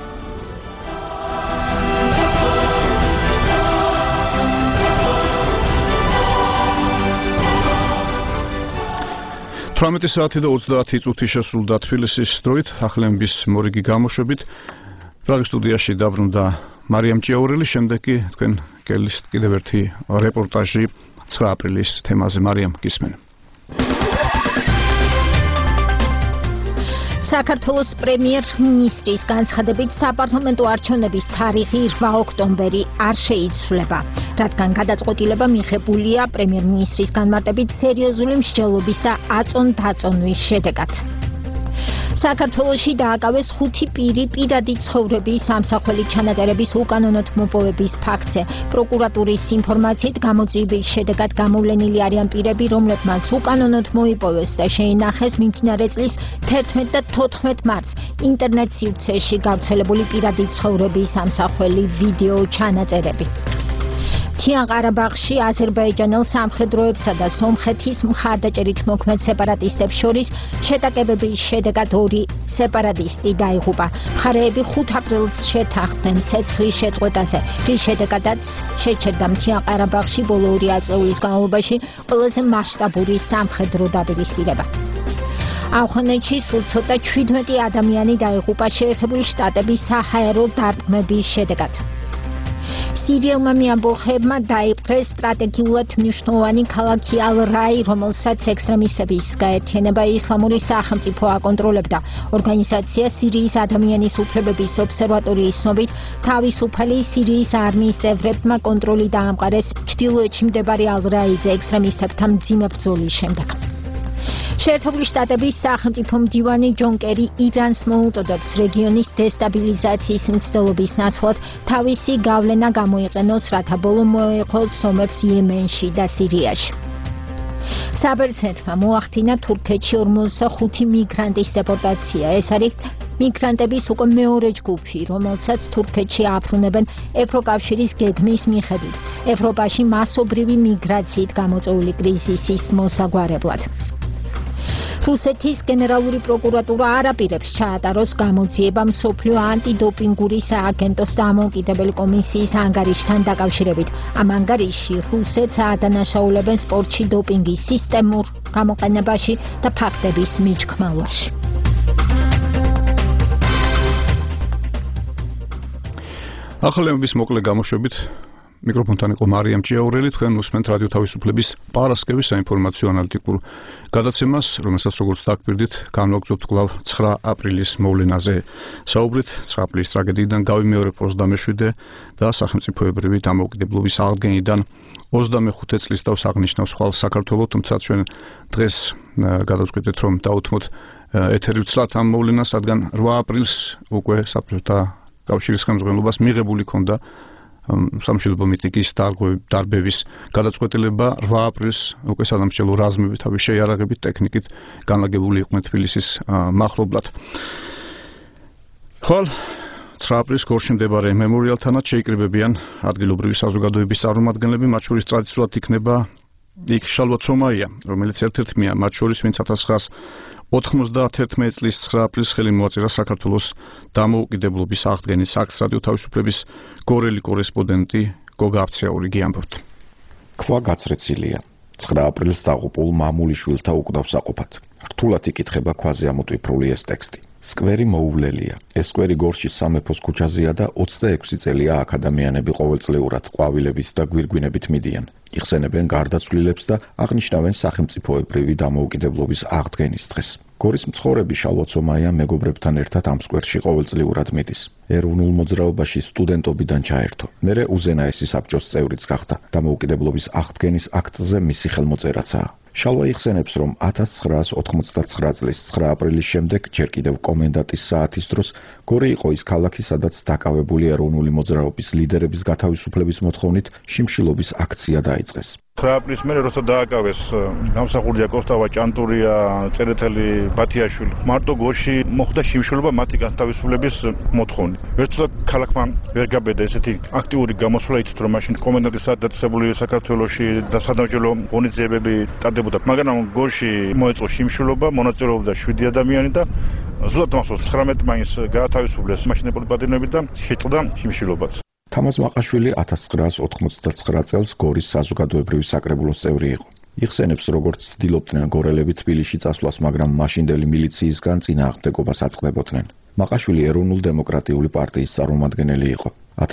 18 საათი და 30 წუთი შესრულდა თბილისის დროით, ახლებების მორიგი გამოშვებით. პრაღის სტუდიაში დაბრუნდა მარიამ ჭიაურელი, შემდეგ კი თქვენ გელისთ კიდევ ერთი რეპორტაჟი 9 აპრილის თემაზე. მარიამ, გისმენ. საქართველოს პრემიერ-მინისტრის განცხადებით საპარლამენტო არჩევნების თარიღი 8 ოქტომბერი არ შეიცვლება, რადგან გადაწყვეტილება მიღებულია პრემიერ-მინისტრის განმარტებით სერიოზული მსჯელობის და აწონ-დაწონვის შედეგად. საქართველოში დააკავეს 5 პირი პირადი ცხოვრების სამსახველი ჩანაწერების უკანონოდ მოპოვების ფაქტზე. პროკურატურის ინფორმაციით გამოძიების შედეგად გამოვლენილი არიან პირები, რომლებმაც უკანონოდ მოიპოვეს და შეინახეს მიმდინარე წლის 11 და 14 მარტს ინტერნეტ სივრცეში გავრცელებული პირადი ცხოვრების სამსახველი ვიდეო ჩანაწერები. თიანყარაბაღში აზერბაიჯანელ სამხედროებსა და სომხეთის მხარდაჭერით მოქმედ სეპარატისტებს შორის შეტაკებების შედეგად 2 სეპარატისტი დაიღუპა. მხარეები 5 აპრილს შეთანხმდნენ ცეცხლის შეწყვეტაზე, რის შედეგადაც შეჩერდა თიანყარაბაღში ბოლო 2 ათწლეულის განმავლობაში ყველაზე მასშტაბური სამხედრო დაპირისპირება. ავღანეთში სულ ცოტა 17 ადამიანი დაიღუპა შეერთებული შტატების საჰაერო დარტყმების შედეგად. სირიელმა მეამბოხეებმა დაიპყრეს სტრატეგიულად მნიშვნელოვანი ქალაქი ალ-რაი, რომელსაც ექსტრემისტების გაერთიანება ისლამური სახელმწიფო აკონტროლებდა. ორგანიზაცია სირიის ადამიანის უფლებების ობსერვატორიის ცნობით, თავისუფალი სირიის არმიის წევრებმა კონტროლი დაამყარეს ჩრდილოეთში მდებარე ალ-რაიზე ექსტრემისტებთან მძიმე ბრძოლის შემდეგ. შეერთებული შტატების სახელმწიფო მდივანი ჯონ კერი ირანს მოუწოდებს რეგიონის დესტაბილიზაციის მცდელობის ნაცვლად თავისი გავლენა გამოიყენოს, რათა ბოლო მოეყოს ომებს იემენში და სირიაში. საბერძნეთმა მოახდინა თურქეთში 45 მიგრანტის დეპორტაცია. ეს არის მიგრანტების უკვე მეორე ჯგუფი, რომელსაც თურქეთში ააფრუნებენ ევროკავშირის გეგმის მიხედვით, ევროპაში მასობრივი მიგრაციით გამოწვეული კრიზისის მოსაგვარებლად. რუსეთის გენერალური პროკურატურა არ აპირებს ჩაატაროს გამოძიება მსოფლიო ანტიდოპინგური სააგენტოს დამოუკიდებელი კომისიის ანგარიშთან დაკავშირებით. ამ ანგარიშში რუსეთს აადანაშაულებენ სპორტში დოპინგის სისტემურ გამოყენებაში და ფაქტების მიჩქმალვაში. ახალების მოკლე გამოშვებით მიკროფონთან იყო მარიამ ჭიაურელი. თქვენ უსმენთ რადიო თავისუფლების პარასკევის საინფორმაციო ანალიტიკურ გადაცემას, რომელსაც როგორც დაგპირდით, განვაგრძობთ კვლავ 9 აპრილის მოვლენაზე. საუბრით 9 აპრილის ტრაგედიიდან გავიმეორებ 27 და სახელმწიფოებრივი დამოუკიდებლობის აღდგენიდან 25 წლის თავს აღნიშნავს ხვალ საქართველოს, თუმცა ჩვენ დღეს გადავწყვეტეთ, რომ დაუთმოთ ეთერი ვცლათ ამ მოვლენას, რადგან 8 აპრილს უკვე საბჭოთა კავშირის ხელმძღვანელობას მიღებული ჰქონდა სამშობლო მიტინგის დარბევის გადაწყვეტილება. 8 აპრილს უკვე სამშობლო რაზმები თავის შეიარაღებით ტექნიკით განლაგებული იყვნენ თბილისის მახლობლად. ხვალ 9 აპრილს გორში მდებარე მემორიალთანაც შეიკრიბებიან ადგილობრივი საზოგადოების წარმომადგენლები, მათ შორის ტრადიციულად იქნება იქ შალვა ცომაია, რომელიც ერთ-ერთია მათ შორის, ვინც 1991 წლის 9 აპრილს ხელი მოაწერა საქართველოს დამოუკიდებლობის აღდგენის აქტს. რადიო თავისუფლების გორელი კორესპონდენტი გოგა აფცეაური გიამბობთ. ქვა გაცრეცილია. 9 აპრილს დაღუპულ მამულიშვილთა უკვდავსაყოფად. რთულად იკითხება ქვაზე ამოტვიფრული ეს ტექსტი. სკვერი მოუვლელია. ეს სკვერი გორში სამეფოს ქუჩაზეა და 26 წელია აქ ადამიანები ყოველწლიურად ყვავილებით და გვირგვინებით მიდიან. იხსენებენ გარდაცვლილებს და აღნიშნავენ სახელმწიფოებრივი დამოუკიდებლობის აღდგენის დღეს. გორის მცხოვრები შალვა ცომაია მეგობრებთან ერთად ამ სკვერში ყოველწლიურად მიდის. ეროვნულ მოძრაობაში სტუდენტობიდან ჩაერთო. მერე უზენაესი საბჭოს წევრიც გახდა. დამოუკიდებლობის აღდგენის აქტზე მისი ხელმოწერაცაა. შალვა იხსენებს, რომ 1989 წლის 9 აპრილის შემდეგ ჯერ კიდევ კომენდანტის საათის დროს გორი იყო ის ქალაქი, სადაც დაკავებული ეროვნული მოძრაობის ლიდერების გათავისუფლების მოთხოვნით შიმშილობის აქცია დაიწყეს. 9 აპრილის მერე როცა დააკავეს გამსახურდია კოსტავა ჭანტურია, წერეთელი ბათიაშვილი, მარტო გორში მოხდა შიმშილობა მათი გათავისუფლების მოთხოვნით. ვერცერთი ქალაქმა ვერ გაბედა ესეთი აქტიური გამოსვლა, იცით რომ მაშინ კომენდანტის საათი დაწესებული საქართველოში და სადამსჯელო ღონისძიებები ტარდებოდა, მაგრამ გორში მოეწყო შიმშილობა, მონაწილეობდა 7 ადამიანი და ზუსტად მახსოვს 19 მაინც გაათავისუფლეს მაშინებული პატრონები და შეწყდა შიმშილობაც. თამაზ მაყაშვილი 1999 წელს გორის საზოგადოებრივი საკრებულოს წევრი იყო. იხსენებს, როგორც ცდილობდნენ გორელები თბილისში წასვლას, მაგრამ მაშინდელი მილიციისგან წინააღმდეგობას აწყდებოდნენ. მაყაშვილი ეროვნულ დემოკრატიული პარტიის წარმომადგენელი იყო.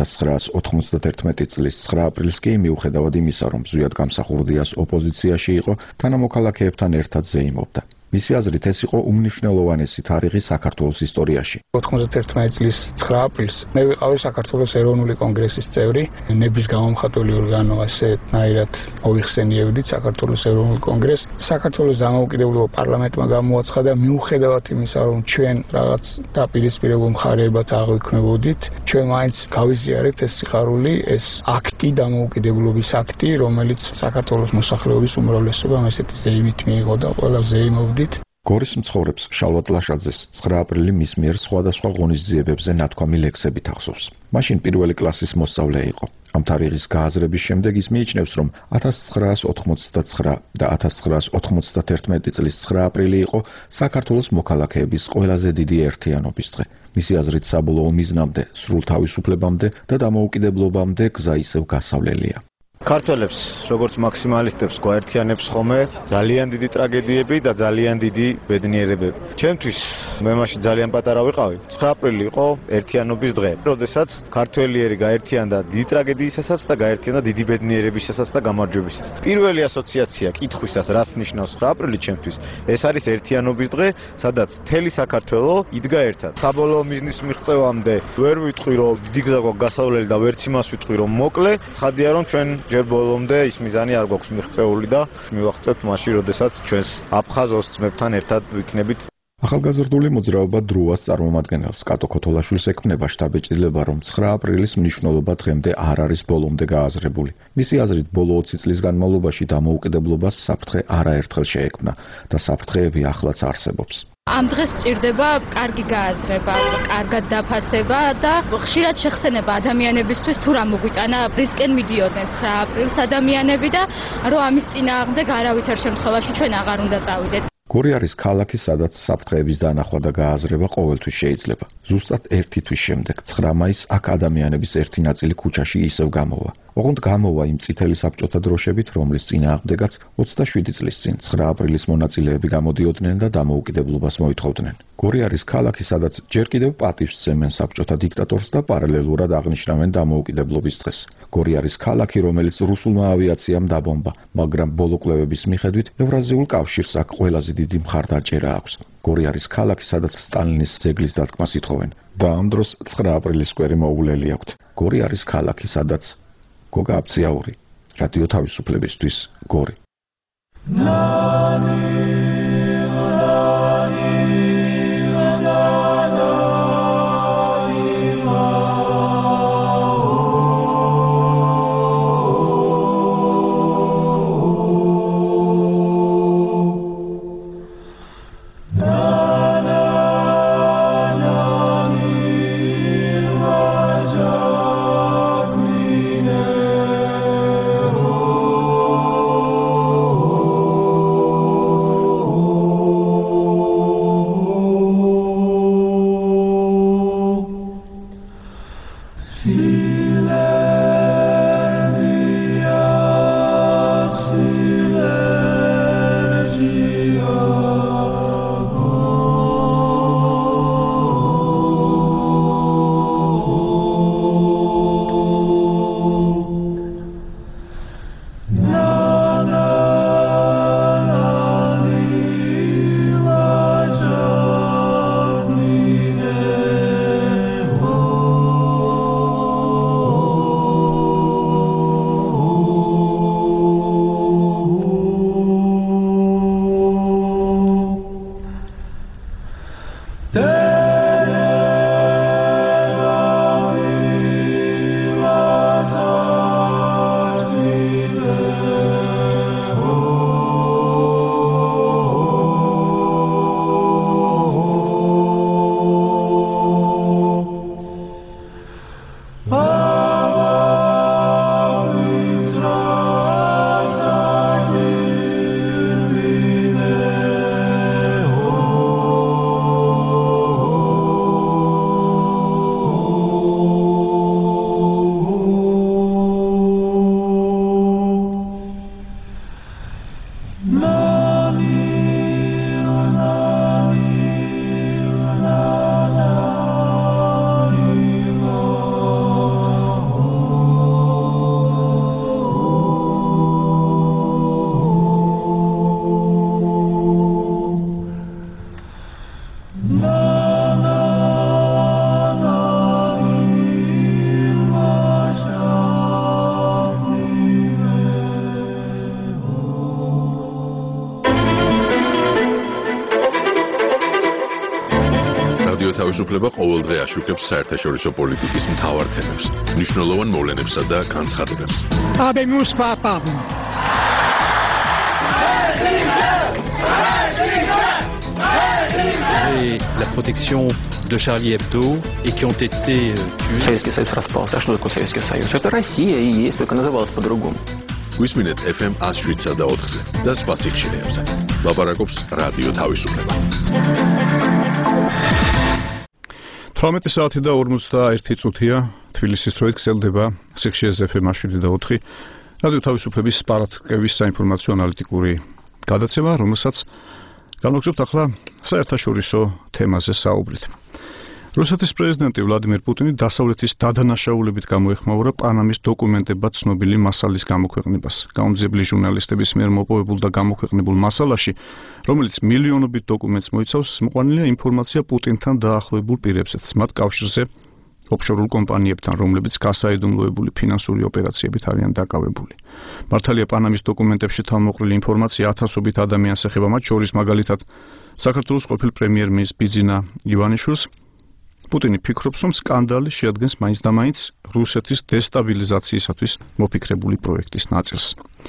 1991 წლის 9 აპრილს კი მიუხედავად იმისა, რომ ზვიად გამსახურდიას ოპოზიციაში იყო, თანამოქალაქეებთან ერთად ზეიმობდა. მისი აზრით ეს იყო უმნიშვნელოვანესი თარიღი საქართველოს ისტორიაში. 91 წლის 9 აპრილს მე ვიყავი საქართველოს ეროვნული კონგრესის წევრი, ნების გამომხატველი ორგანო ასეთნაირად მოიხსენიებდით საქართველოს ეროვნულ კონგრესს. საქართველოს დამოუკიდებლობა პარლამენტმა გამოაცხადა, მიუხედავად იმისა, რომ ჩვენ რაღაც დაპირისპირებულ მხარეებად აღვიქვნებოდით, ჩვენ მაინც გავიზიარეთ ეს სიხარული, ეს აქტი, დამოუკიდებლობის აქტი, რომელიც საქართველოს მოსახლეობის უმრავლესობამ ესეთი ზეიმით მიიღო და ყველა ზეიმობდით. გორის მცხოვრებს შალვა ტლაშაძეს 9 აპრილი მის მიერ სხვადასხვა ღონისძიებებზე ნათქვამი ლექსებით ახსოვს. მაშინ პირველი კლასის მოსწავლე იყო. ამ თარიღის გააზრების შემდეგ ის მიიჩნევს, რომ 1989 და 1991 წლის 9 აპრილი იყო საქართველოს მოქალაქეების ყველაზე დიდი ერთიანობის დღე. მისი აზრით, საბოლოო მიზნამდე, სრულ თავისუფლებამდე და დამოუკიდებლობამდე გზა ისევ გასავლელია. ქართველებს, როგორც მაქსიმალისტებს გვაერთიანებს ხოლმე ძალიან დიდი ტრაგედიები და ძალიან დიდი ბედნიერებები. ჩემთვის მე მაშინ ძალიან პატარა ვიყავი. 9 აპრილი იყო ერთიანობის დღე, როდესაც ქართველიერი გაერთიანდა დიდი ტრაგედიისასაც და გაერთიანდა დიდი ბედნიერებისასაც და გამარჯვებისასაც. პირველი ასოციაცია კითხვისას რას ნიშნავს 9 აპრილი ჩემთვის, ეს არის ერთიანობის დღე, სადაც მთელი საქართველო იდგა ერთად. საბოლოო მიზნის მიღწევამდე ვერ ვიტყვი რომ დიდი გზა გვაქვს გასავლელი და ვერც იმას ვიტყვი რომ მოკლე, ცხადია რომ ჩვენ ჯერ ბოლომდე ის მიზანი არ გვაქვს მიღწეული და მივახცევთ მაშინ, როდესაც ჩვენს აფხაზ ძმებთან ერთად ვიქნებით. ახალგაზრდული მოძრაობა დროას წარმომადგენელს კატო ქოთოლაშვილს ექმნება შთაბეჭდილება, რომ 9 აპრილის მნიშვნელობა დღემდე არ არის ბოლომდე გააზრებული. მისი აზრით, ბოლო 20 წლის განმავლობაში დამოუკიდებლობას საფრთხე არაერთხელ შეექმნა და საფრთხეები ახლაც არსებობს. ამ დღეს გვჭირდება კარგი გააზრება, კარგად დაფასება და ხშირად შეხსენება ადამიანებისთვის თუ რა მოგვიტანა რისკენ მიდიოდნენ 9 აპრილს ადამიანები და რომ ამის წინააღმდეგ არავითარ შემთხვევაში ჩვენ აღარ უნდა წავიდეთ. გორი არის ქალაქი, სადაც საფრთხეების დანახვა და გააზრება ყოველთვის შეიძლება. ზუსტად 1 თვის შემდეგ 9 მაისს აქ ადამიანების ერთი ნაწილი ქუჩაში ისევ გამოვა. ოღონდ გამოვა იმ წითელი საბჭოთა დროშებით, რომლის წინააღმდეგაც 27 წლის წინ 9 აპრილის მონაწილეები გამოდიოდნენ და დამოუკიდებლობას მოითხოვდნენ. გორი არის ქალაქი, სადაც ჯერ კიდევ პატივს სცემენ საბჭოთა დიქტატორს და პარალელურად აღნიშნავენ დამოუკიდებლობის დღეს. გორი არის ქალაქი, რომელიც რუსულმა ავიაციამ დაბომბა, მაგრამ ბოლო კვლევების მიხედვით ევრაზიულ კავშირს აქ ყველაზე დიდი მხარდაჭერა აქვს. გორი არის ქალაქი, სადაც სტალინის ძეგლის დადგმას ითხოვენ და ამ დროს 9 აპრილის სკვერი მოუვლელი აქვთ. გორი არის ქალაქი, სადაც გოგა აბციაური, რადიო თავისუფლებისთვის, გორი. თავისუფლება ყოველდღე აშუქებს საერთაშორისო პოლიტიკის მთავარ თემებს, მნიშვნელოვან მოვლენებსა და განცხადებებს. La protection de Charlie Hebdo et qui ont été tués. Советский Союз распался. А что такое Советский Союз? Это Россия и есть, только называлась по-другому. Გვისმინეთ FM 107 და 4-ზე და სხვა სიხშირეებზე. ლაპარაკობს რადიო თავისუფლება. 18 საათი და 51 წუთია თბილისის დროით გრძელდება სიხშირეზე FM 107 და 4. რადიო თავისუფლების პარატკევის საინფორმაციო ანალიტიკური გადაცემა, რომელსაც განვაგრძობთ ახლა საერთაშორისო თემაზე საუბრით. რუსეთის პრეზიდენტი ვლადიმერ პუტინი დასავლეთის დადანაშაულებით გამოეხმაურა პანამის დოკუმენტებად ცნობილი მასალის გამოქვეყნებას. გაუმძიებელი ჟურნალისტების მიერ მოპოვებულ და გამოქვეყნებულ მასალაში, რომელიც მილიონობით დოკუმენტს მოიცავს, მოყვანილია ინფორმაცია პუტინთან დაახლოებულ პირებზეც, მათ კავშირზე ოფშორულ კომპანიებთან, რომლებიც გასაიდუმლოებული ფინანსური ოპერაციებით არიან დაკავებული. მართალია პანამის დოკუმენტებში თავმოყრილი ინფორმაცია ათასობით ადამიანს ეხება, მათ შორის მაგალითად საქართველოს ყოფილ პრემიერ-მინისტრ ბიძინა ივანიშვილს. პუტინი ფიქრობს, რომ სკანდალი შეადგენს მაინც და მაინც რუსეთის დესტაბილიზაციისათვის მოფიქრებული პროექტის ნაწილს.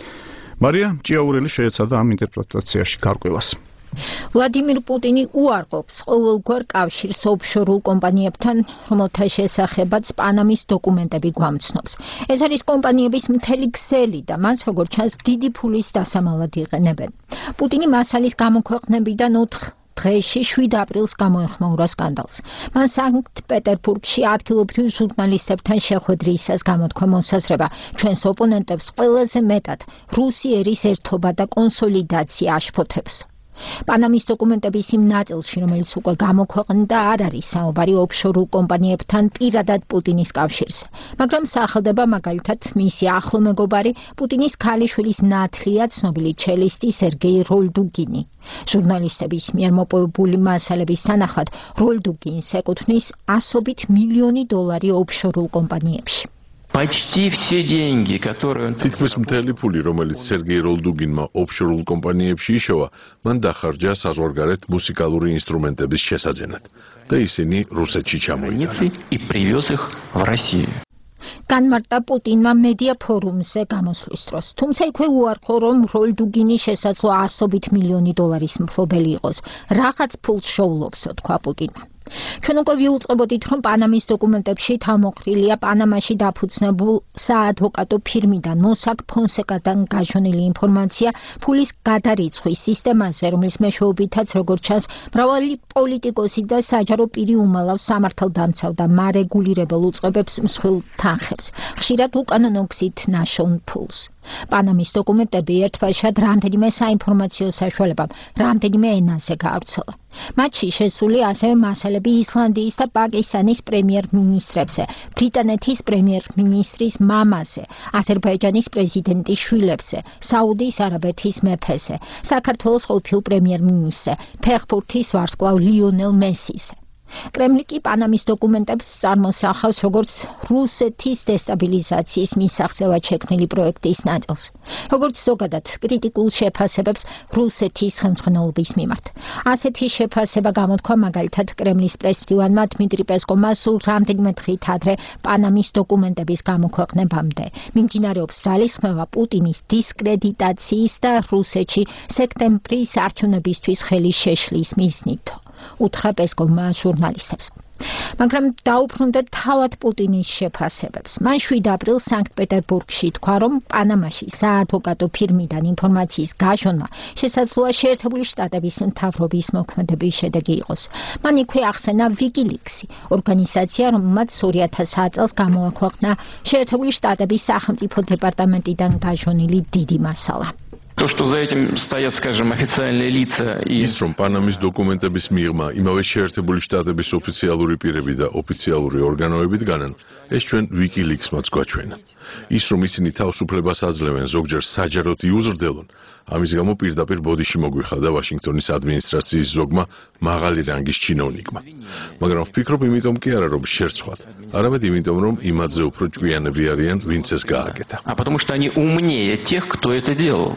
მარია ჭიაურელი შეეცადა ამ ინტერპრეტაციაში გარკვევას. ვლადიმირ პუტინი უარყოფს ყოველგვარ კავშირს ოფშორულ კომპანიებთან, რომელთა შესახებაც პანამის დოკუმენტები გვამცნობს. ეს არის კომპანიების მთელი ქსელი და მას როგორც ჩანს დიდი ფულის დასამალად იყენებენ. პუტინი მასალის გამოქვეყნებიდან 4 დღეში 7 აპრილს გამოეხმაურა სკანდალს. მან სანქტ-პეტერბურგში ადგილობრივ ჟურნალისტებთან შეხვედრისას გამოთქვა მოსაზრება, ჩვენს ოპონენტებს ყველაზე მეტად რუსი ერის ერთობა და კონსოლიდაცია აშფოთებს. პანამის დოკუმენტების იმ ნაწილში, რომელიც უკვე გამოქვეყნდა, არ არის საუბარი ოფშორულ კომპანიებთან პირადად პუტინის კავშირზე, მაგრამ სახელდება მაგალითად მისი ახლო მეგობარი პუტინის ქალიშვილის ნათლია ცნობილი ჩელისტი სერგეი როლდუგინი. ჟურნალისტების მიერ მოპოვებული მასალების თანახმად როლდუგინს ეკუთვნის ასობით მილიონი დოლარი ოფშორულ კომპანიებში. Почти все деньги, которые он თითქმის მთელი ფული, რომელიც სერგეი როლდუგინმა ოფშორულ კომპანიებში იშოვა, მან დახარჯა საზღვარგარეთ მუსიკალური ინსტრუმენტების შესაძენად და ისინი რუსეთში ჩამოიტანა. и привез их в Россию. განმარტა პუტინმა მედია ფორუმზე გამოსვლის დროს. თუმცა იქვე უარყო, რომ როლდუგინი შესაძლოა ასობით მილიონი დოლარის მფლობელი იყოს. რაღაც ფულს შოულობსო, თქვა პუტინმა. ჩვენ უკვე ვიუწყებოდით, რომ პანამის დოკუმენტებში თავმოყრილია პანამაში დაფუძნებულ საადვოკატო ფირმიდან მოსაკ ფონსეკადან გაჟონილი ინფორმაცია ფულის გადარიცხვის სისტემაზე, რომლის მეშვეობითაც როგორც ჩანს, მრავალი პოლიტიკოსი და საჯარო პირი უმალავს სამართალდამცავ და მარეგულირებელ უწყებებს მსხვილ თანხებს, ხშირად უკანონო გზით ნაშოვნ ფულს. პანამის დოკუმენტები ერთბაშად რამდენიმე საინფორმაციო საშუალებამ, რამდენიმე ენაზე გაავრცელა. მათში შესული ასევე მასალები ისლანდიის და პაკისტანის პრემიერ-მინისტრებზე, ბრიტანეთის პრემიერ-მინისტრის მამაზე, აზერბაიჯანის პრეზიდენტის შვილებზე, საუდის არაბეთის მეფეზე, საქართველოს ყოფილ პრემიერ-მინისტრზე, ფეხბურთის ვარსკვლავ ლიონელ მესიზე. კრემლი კი პანამის დოკუმენტებს წარმოსახავს როგორც რუსეთის დესტაბილიზაციის მისაღწევად შექმნილი პროექტის ნაწილს, როგორც ზოგადად კრიტიკულ შეფასებებს რუსეთის ხელმძღვანელობის მიმართ. ასეთი შეფასება გამოთქვა მაგალითად კრემლის პრესმდივანმა დმიტრი პესკოვმა სულ რამდენიმე დღით ადრე პანამის დოკუმენტების გამოქვეყნებამდე. მიმდინარეობს ძალისხმევა პუტინის დისკრედიტაციის და რუსეთში სექტემბრის არჩევნებისთვის ხელის შეშლის მიზნით. უთხრა პესკოვმა ჟურნალისტებს. მაგრამ დაუბრუნდა თავად პუტინის შეფასებებს. მან 7 აპრილს სანქტ-პეტერბურგში თქვა, რომ პანამაში საადვოკატო ფირმიდან ინფორმაციის გაჟონვა შესაძლოა შეერთებული შტატების მთავრობის მოქმედების შედეგი იყოს. მან იქვე ახსენა ვიკილიქსი, ორგანიზაცია, რომელმაც 2000 წელს გამოაქვეყნა შეერთებული შტატების სახელმწიფო დეპარტამენტიდან გაჟონილი დიდი მასალა. То, что за этим стоят, скажем, официальные лица и ის რომ პანამის დოკუმენტების მიღმა იმავე შეერთებული შტატების ოფიციალური პირები და ოფიციალური ორგანოებით განან, ეს ჩვენ ვიკილიქსმაც გვაჩვენა. ის რომ ისინი თავისუფლებას აძლევენ, ზოგჯერ საჯაროდ იუზრდელონ, ამის გამო პირდაპირ ბოდიში მოგვიხადა ვაშინგტონის ადმინისტრაციის ზოგმა მაღალი რანგის ჩინოვნიკმა. მაგრამ ვფიქრობ, იმიტომ კი არა, რომ შერცხვათ, არამედ იმიტომ, რომ იმათზე უფრო ჭკვიანები არიან, ვინც ეს გააკეთა. А потому что они умнее тех, кто это делал.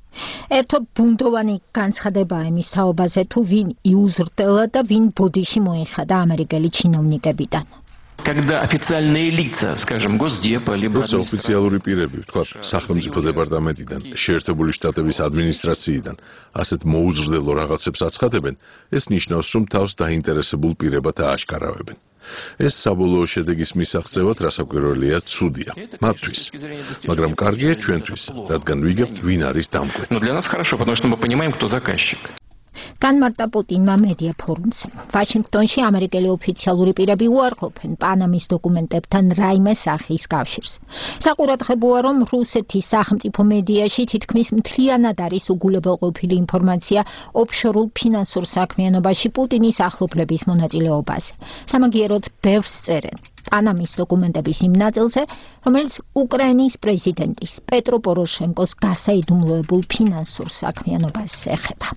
ერთო ბუნდოვანი განცხადებაა იმის თაობაზე, თუ ვინ იუზრდელა და ვინ ბოდიში მოიხადა ამერიკელი ჩინოვნიკებიდან. Когда официальные лица, скажем, Госдепа, либо ოფიციალური პირები, ვთქვათ, სახელმწიფო დეპარტამენტიდან, შეერთებული შტატების ადმინისტრაციიდან, ასეთ მოუზრდელო რაღაცებს აცხადებენ, ეს ნიშნავს, რომ თავს დაინტერესებულ პირებად ააშკარავებენ. ეს საბოლოო შედეგის მისაღწევად რასაკვირველია, ცუდია მათთვის, მაგრამ კარგია ჩვენთვის, რადგან ვიგებთ, ვინ არის დამკვეთი. Но для нас хорошо, потому что мы понимаем, кто заказчик. განმარტა პუტინმა მედია ფორუმზე. ვაშინგტონში ამერიკელი ოფიციალური პირები უარყოფენ პანამის დოკუმენტებთან რაიმე სახის კავშირს. საყურადღებოა, რომ რუსეთის სახელმწიფო მედიაში თითქმის მთლიანად არის უგულებელყოფილი ინფორმაცია ოფშორულ ფინანსურ საქმიანობაში პუტინის ახლობლების მონაწილეობაზე. სამაგიეროდ ბევრს წერენ პანამის დოკუმენტების იმ ნაწილზე, რომელიც უკრაინის პრეზიდენტის პეტრო პოროშენკოს გასაიდუმლოებულ ფინანსურ საქმიანობას ეხება.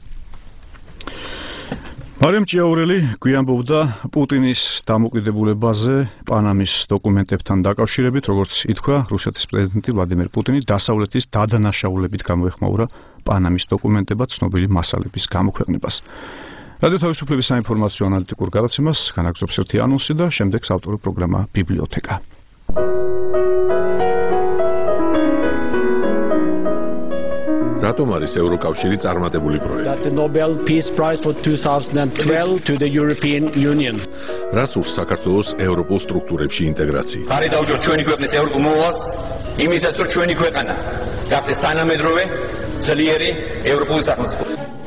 მარიამ ჭიაურელი გვიანბობდა პუტინის დამოკიდებულებაზე პანამის დოკუმენტებთან დაკავშირებით, როგორც ითქვა, რუსეთის პრეზიდენტი ვლადიმერ პუტინი დასავლეთის დადანაშაულებით გამოეხმაურა პანამის დოკუმენტებად ცნობილი მასალების გამოქვეყნებას. რადიო თავისუფლების საინფორმაციო ანალიტიკურ გადაცემას განაგრძობს ერთი ანონსი და შემდეგ საავტორო პროგრამა ბიბლიოთეკა. რატომ არის ევროკავშირი წარმატებული პროექტი? That the Nobel Peace Prize for 2012 to the European Union. რას ურს საქართველოს ევროპულ სტრუქტურებში ინტეგრაცია? ხარი დაუჭერთ ჩვენი ქვეყნის ევროპულ მოვალს, იმისაც რომ ჩვენი ქვეყანა გახდეს თანამედროვე, ძლიერი ევროპული სახელმწიფო.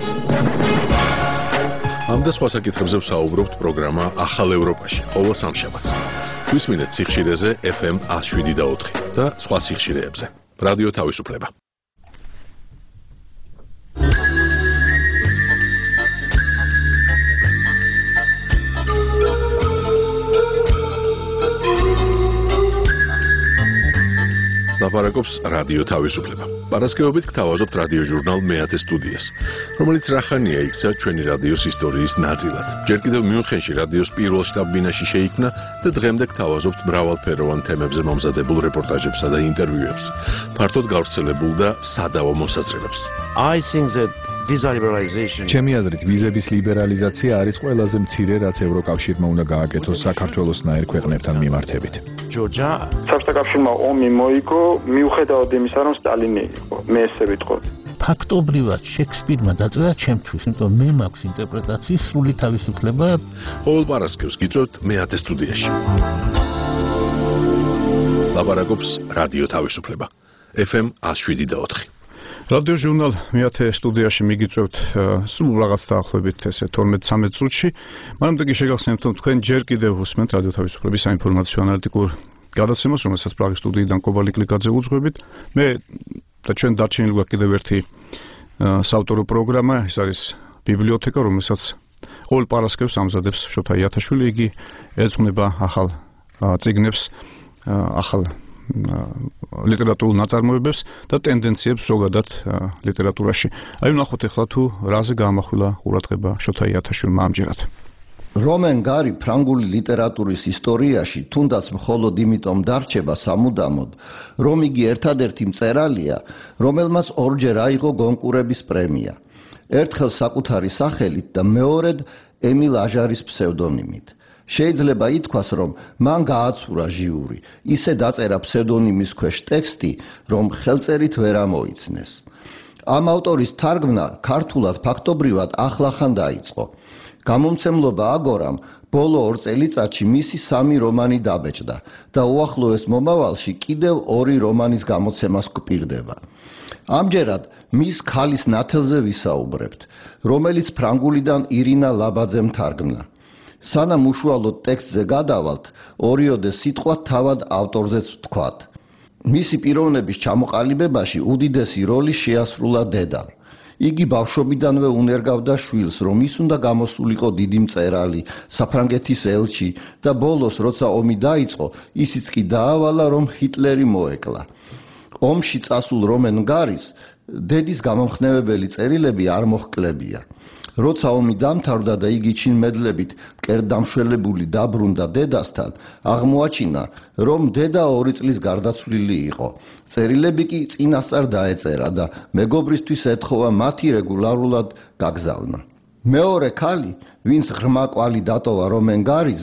ამ და სხვა საკითხებზე ვსაუბრობთ პროგრამა ახალ ევროპაში, ყოველ სამშაბათს. გვისმინეთ სიხშირეზე FM 107.4 და სხვა სიხშირეებზე. რადიო თავისუფლება. ლაპარაკობს რადიო თავისუფლება. პარასკევობით გთავაზობთ რადიო ჟურნალ მეათე სტუდიას, რომელიც რახანია იქცა ჩვენი რადიოს ისტორიის ნაწილად. ჯერ კიდევ მიუნხენში რადიოს პირველ შტაბ-ბინაში შეიქმნა და დღემდე გთავაზობთ მრავალფეროვან თემებზე მომზადებულ რეპორტაჟებსა და ინტერვიუებს, ფართოდ გავრცელებულ და სადავო მოსაზრებებს. I think that visa liberalization. ჩემი აზრით, ვიზების ლიბერალიზაცია არის ყველაზე მცირე, რაც ევროკავშირმა უნდა გააკეთოს საქართველოსნაირ ქვეყნებთან მიმართებით. Georgia. საბჭოთა კავშირმა ომი მოიგო, მიუხედავად იმისა, რომ სტალინი იყო, მე ესე ვიტყოდი. ფაქტობრივად შექსპირმა დაწერა ჩემთვის, იმიტომ მე მაქვს ინტერპრეტაციის სრული თავისუფლება. ყოველ პარასკევს გიწევთ მეათე სტუდიაში. ლაპარაკობს რადიო თავისუფლება. FM 107.4. რადიო ჟურნალ მეათე სტუდიაში მიგიწევთ სულ რაღაც დაახლოებით ესე 12-13 წუთში. მანამდე კი შეგახსენებთ, რომ თქვენ ჯერ კიდევ უსმენთ რადიო თავისუფლების საინფორმაციო ანალიტიკურ გადაცემას, რომელსაც პრაღის სტუდიიდან კობალი კლიკაძე უძღვებით. მე და ჩვენ დარჩენილი გვაქვს კიდევ ერთი საავტორო პროგრამა, ეს არის ბიბლიოთეკა, რომელსაც ყოველ პარასკევს ამზადებს შოთა იათაშვილი. იგი ეძღვნება ახალ წიგნებს, ახალ ლიტერატურულ ნაწარმოებებს და ტენდენციებს ზოგადად ლიტერატურაში. აი ვნახოთ ახლა თუ რაზე გაამახვილა ყურადღება შოთა იათაშვილმა ამჯერად. რომენ გარი ფრანგული ლიტერატურის ისტორიაში თუნდაც მხოლოდ იმიტომ დარჩება სამუდამოდ, რომ იგი ერთადერთი მწერალია, რომელმაც ორჯერ აიღო გონკურების პრემია. ერთხელ საკუთარი სახელით და მეორედ ემილ აჟარის ფსევდონიმით. შეიძლება ითქვას, რომ მან გააცურა ჟიური, ისე დაწერა ფსევდონიმის ქვეშ ტექსტი, რომ ხელწერით ვერ ამოიცნეს. ამ ავტორის თარგმნა ქართულად ფაქტობრივად ახლახან დაიწყო. გამომცემლობა აგორამ ბოლო 2 წელიწადში მისი 3 რომანი დაბეჭდა და უახლოეს მომავალში კიდევ 2 რომანის გამოცემას გვპირდება. ამჯერად მის ქალის ნათელზე ვისაუბრებთ, რომელიც ფრანგულიდან ირინა ლაბაძემ თარგმნა. სანამ უშუალოდ ტექსტზე გადავალთ, ორიოდე სიტყვა თავად ავტორზეც ვთქვათ. მისი პიროვნების ჩამოყალიბებაში უდიდესი როლი შეასრულა დედამ. იგი ბავშვობიდანვე უნერგავდა შვილს, რომ ის უნდა გამოსულიყო დიდი მწერალი, საფრანგეთის ელჩი და ბოლოს, როცა ომი დაიწყო, ისიც კი დაავალა, რომ ჰიტლერი მოეკლა. ომში წასულ რომენ გარის დედის გამომხნევებელი წერილები არ მოჰკლებია. როცა ომი დამთავრდა და იგი ჩინმედლებით მკერდამშველებული დაბრუნდა დედასთან, აღმოაჩინა, რომ დედა 2 წლის გარდაცვლილი იყო. წერილები კი წინასწარ დაეწერა და მეგობრისთვის ეთხოვა მათი რეგულარულად გაგზავნა. მეორე ქალი, ვინც ღრმა კვალი დატოვა რომენ გარიზე,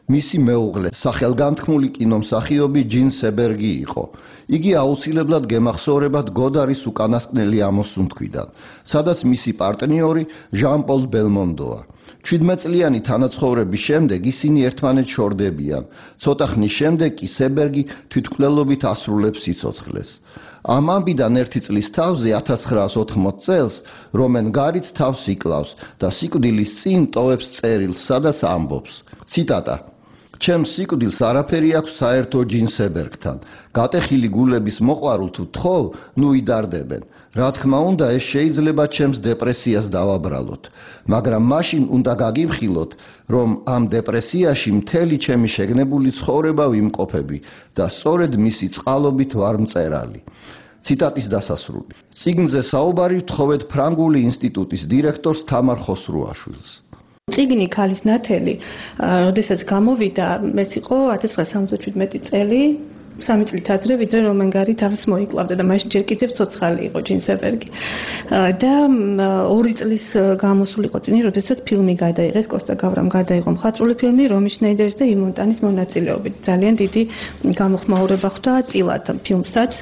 მისი მეუღლე სახელგანთქმული კინომსახიობი ჯინ სებერგი იყო. იგი აუცილებლად გემახსოვრებათ გოდარის უკანასკნელი ამოსუნთქვიდან, სადაც მისი პარტნიორი ჟან-პოლ ბელმონდოა. 17 წლიანი თანაცხოვრების შემდეგ ისინი ერთმანეთს შორდებიან. ცოტა ხნის შემდეგ კი სებერგი თვითმკვლელობით ასრულებს სიცოცხლეს. ამ ამბიდან 1 წლის თავზე 1980 წელს რომენ გარიც თავს იკლავს და სიკვდილის წინ ტოვებს წერილს, სადაც ამბობს. ციტატა: ჩემს სიკვდილს არაფერი აქვს საერთო ჯინ სებერგთან. გატეხილი გულების მოყვარულთ ვთხოვ, ნუ იდარდებენ. რა თქმა უნდა, ეს შეიძლება ჩემს დეპრესიას დავაბრალოთ, მაგრამ მაშინ უნდა გაგიმხილოთ, რომ ამ დეპრესიაში მთელი ჩემი შეგნებული ცხოვრება ვიმყოფები და სწორედ მისი წყალობით ვარ მწერალი. ციტატის დასასრული. წიგნზე საუბარი ვთხოვეთ ფრანგული ინსტიტუტის დირექტორს თამარ ხოსრუაშვილს. წიგნი ქალის ნათელი, როდესაც გამოვიდა, ეს იყო 1977 წელი, 3 წლით ადრე, ვიდრე რომენ გარი თავს მოიკლავდა და მაშინ ჯერ კიდევ ცოცხალი იყო ჯინ სებერგი. და 2 წლის გამოსული იყო წიგნი, როდესაც ფილმი გადაიღეს, კოსტა გავრამ გადაიღო მხატვრული ფილმი რომი შნეიდერის და იმონტანის მონაწილეობით. ძალიან დიდი გამოხმაურება ხვდა წილად ფილმსაც.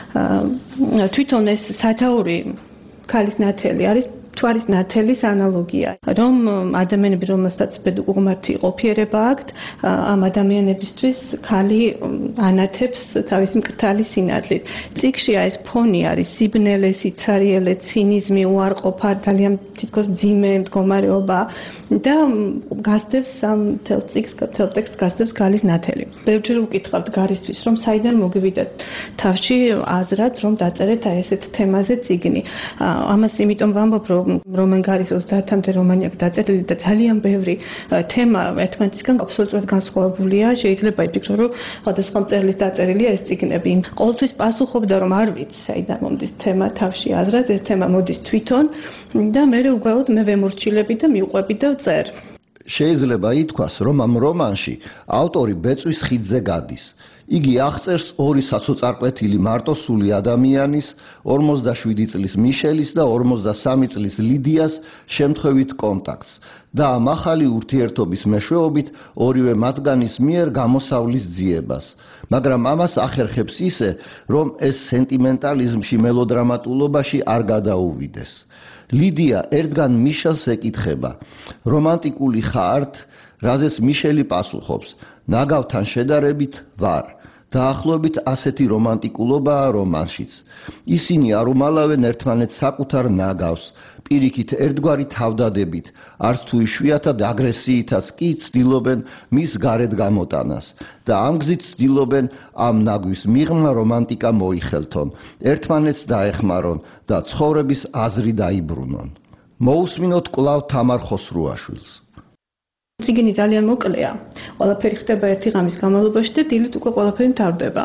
თვითონ ეს სათაური ქალის ნათელი არის თვარის ნათელის ანალოგია, რომ ადამიანები, რომელსაც ბედუყმართი ყოფიერება აქვთ, ამ ადამიანებისთვის ქალი ანათებს თავისი მკრთალი სინათლით. წიგნში ეს ფონი არის სიბნელე, სიცარიელე, ცინიზმი, უარყოფა, ძალიან თითქოს მძიმე მდგომარეობა და გასდევს ამ ტექსტს გასდევს ქალის ნათელი. ბევრჯერ ვკითხავთ გარისთვის, რომ საიდან მოგივიდა თავში აზრად, რომ დაწერეთ აი ესეთ თემაზე წიგნი. ამას იმიტომ ვამბობ, რომენ გარის 30-მდე რომანი აქვს დაწერილი და ძალიან ბევრი თემა ერთმანეთისგან აბსოლუტურად განსხვავებულია. შეიძლება იფიქრო, რომ სხვადასხვა მწერლის დაწერილია ეს წიგნები. ყოველთვის პასუხობდა, რომ არ ვიცი, საიდან მომდის თემა თავში აზრად, ეს თემა მოდის თვითონ და მე უბრალოდ მე ვემორჩილები და მივყვები და ვწერ. შეიძლება ითქვას, რომ ამ რომანში ავტორი ბეწვის ხიდზე გადის. იგი აღწერს 2 საცოწარკვეთილი მარტოსული ადამიანის, 47 წლის მიშელის და 53 წლის ლიდიას შემთხვევით კონტაქტს და ამ ახალი ურთიერთობის მეშვეობით ორივე მათგანის მიერ გამოსავლის ძიებას. მაგრამ ამას ახერხებს ისე, რომ ეს სენტიმენტალიზმში, მელოდრამატულობაში არ გადაუვიდეს. ლიდია ერთგან მიშელს ეკითხება: რომანტიკული ხართ? რაზეც მიშელი პასუხობს: ნაგავთან შედარებით ვარ. დაახლოებით ასეთი რომანტიკულობაა რომანშიც. ისინი არ უმალავენ ერთმანეთს საკუთარ ნაგავს, პირიქით ერთგვარი თავდადებით, არც თუ იშვიათად აგრესიითაც კი ცდილობენ მის გარეთ გამოტანას და ამ გზით ცდილობენ ამ ნაგვის მიღმა რომანტიკა მოიხელთონ, ერთმანეთს დაეხმარონ და ცხოვრების აზრი დაიბრუნონ. მოусმინოთ კვლავ თამარ ხოსრუაშვილს. წიგნი ძალიან მოკლეა. ყველაფერი ხდება ერთი ღამის განმავლობაში და დილით უკვე ყველაფერი მთავრდება.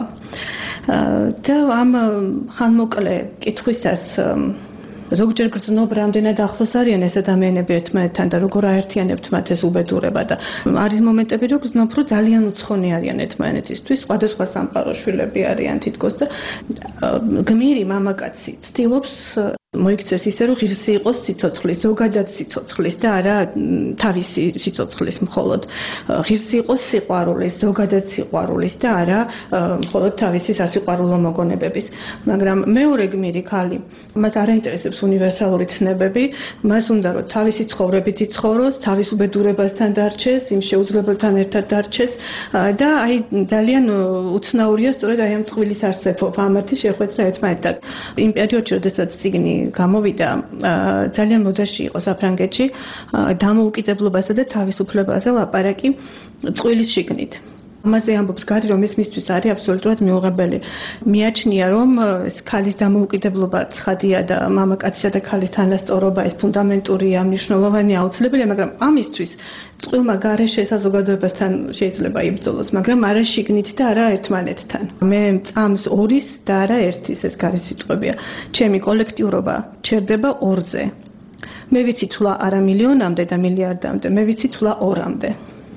და ამ ხანმოკლე კითხვისას ზოგჯერ გრძნობ რამდენად ახლოს არიან ეს ადამიანები ერთმანეთთან და როგორ აერთიანებთ მათ ეს უბედურება და არის მომენტები რომ გრძნობ რომ ძალიან უცხონი არიან ერთმანეთისთვის, სხვადასხვა სამყაროს შვილები არიან თითქოს და გმირი მამაკაცი ცდილობს მოიქცეს ისე რომ ღირსი იყოს სიცოცხლის, ზოგადად სიცოცხლის და არა თავისი სიცოცხლის მხოლოდ. ღირსი იყოს სიყვარულის, ზოგადად სიყვარულის და არა მხოლოდ თავისი სასიყვარულო მოგონებების. მაგრამ მეორე გმირი ქალი, მას არ აინტერესებს უნივერსალური ცნებები, მას უნდა რომ თავისი ცხოვრებით იცხოვროს, თავის უბედურებასთან დარჩეს, იმ შეუძლებელთან ერთად დარჩეს და აი ძალიან უცნაურია სწორედ აი ამ წყვილის არსებობა, ამათი შეხვედრა ერთმანეთთან. იმ პერიოდში, როდესაც წიგნი გამოვიდა, ძალიან მოდაში იყო საფრანგეთში დამოუკიდებლობასა და თავისუფლებაზე ლაპარაკი წყვილის შიგნით. ამაზე ამბობს გარი, რომ ეს მისთვის არის აბსოლუტურად მიუღებელი. მიაჩნია, რომ ეს ქალის დამოუკიდებლობა ცხადია და მამაკაცისა და ქალის თანასწორობა ეს ფუნდამენტურია, მნიშვნელოვანი, აუცილებელია, მაგრამ ამისთვის წყვილმა გარეშე საზოგადოებასთან შეიძლება იბრძოლოს, მაგრამ არა შიგნით და არა ერთმანეთთან. მე წამს ორის და არა ერთის ეს გარის სიტყვებია. ჩემი კოლექტიურობა ჩერდება 2-ზე. მე ვიცი თვლა არა მილიონამდე და მილიარდამდე, მე ვიცი თვლა 2-მდე.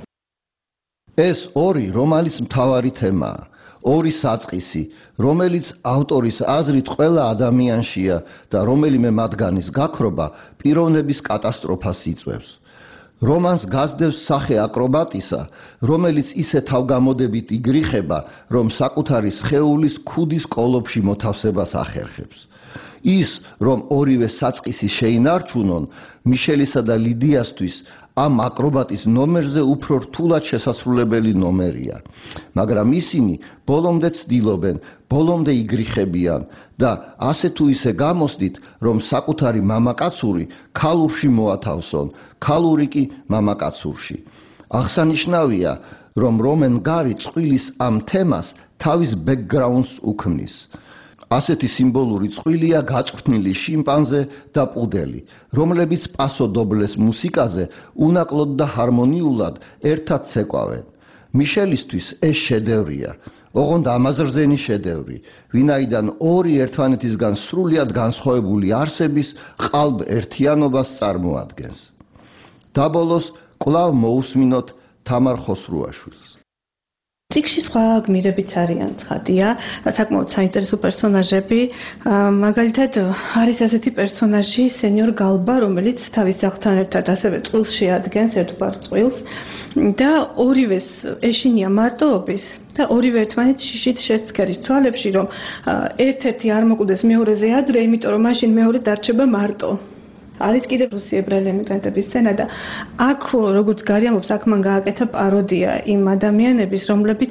ეს 2 რომანის მთავარი თემაა. 2 საწყისი, რომელიც ავტორის აზრით ყველა ადამიანშია და რომელიმე მათგანის გაქრობა პიროვნების კატასტროფას იწვევს. რომანს გასდევს სახე აკრობატისა, რომელიც ისე თავგამოდებით იგრიხება, რომ საკუთარი სხეულის ქუდის კოლოფში მოთავსებას ახერხებს. ის, რომ ორივე საწყისი შეინარჩუნონ, მიშელისა და ლიდიასთვის ამ აკრობატის ნომერზე უფრო რთულად შესასრულებელი ნომერია, მაგრამ ისინი ბოლომდე ცდილობენ, ბოლომდე იგრიხებიან და ასე თუ ისე გამოსდით, რომ საკუთარი მამაკაცური ქალურში მოათავსონ, ქალური კი მამაკაცურში. აღსანიშნავია, რომ რომენ გარი წყვილის ამ თემას თავის ბექგრაუნდს უქმნის. ასეთი სიმბოლური წყვილია გაწვრთნილი შიმპანზე და პუდელი, რომლებიც პასო დობლეს მუსიკაზე უნაკლოდ და ჰარმონიულად ერთად ცეკვავენ. მიშელისთვის ეს შედევრია, ოღონდ ამაზრზენი შედევრი, ვინაიდან ორი ერთმანეთისგან სრულიად განსხვავებული არსების ყალბ ერთიანობას წარმოადგენს. დაბოლოს კვლავ მოусმინოთ თამარ ხოსრუაშვილს. Წიგნში სხვა გმირებიც არიან, ცხადია, საკმაოდ საინტერესო პერსონაჟები. მაგალითად, არის ასეთი პერსონაჟი, სენიორ გალბა, რომელიც თავის ძაღლთან ერთად ასევე წყვილს შეადგენს, ერთგვარ წყვილს და ორივეს ეშინია მარტოობის და ორივე ერთმანეთს შიშით შეცქერის თვალებში, რომ ერთ-ერთი არ მოკვდეს მეორეზე ადრე, იმიტომ რომ მაშინ მეორე დარჩება მარტო. არის კიდევ რუსი ებრაელი ემიგრანტების სცენა და აქ როგორც გარიამობს, აქ მან გააკეთა პაროდია იმ ადამიანების, რომლებიც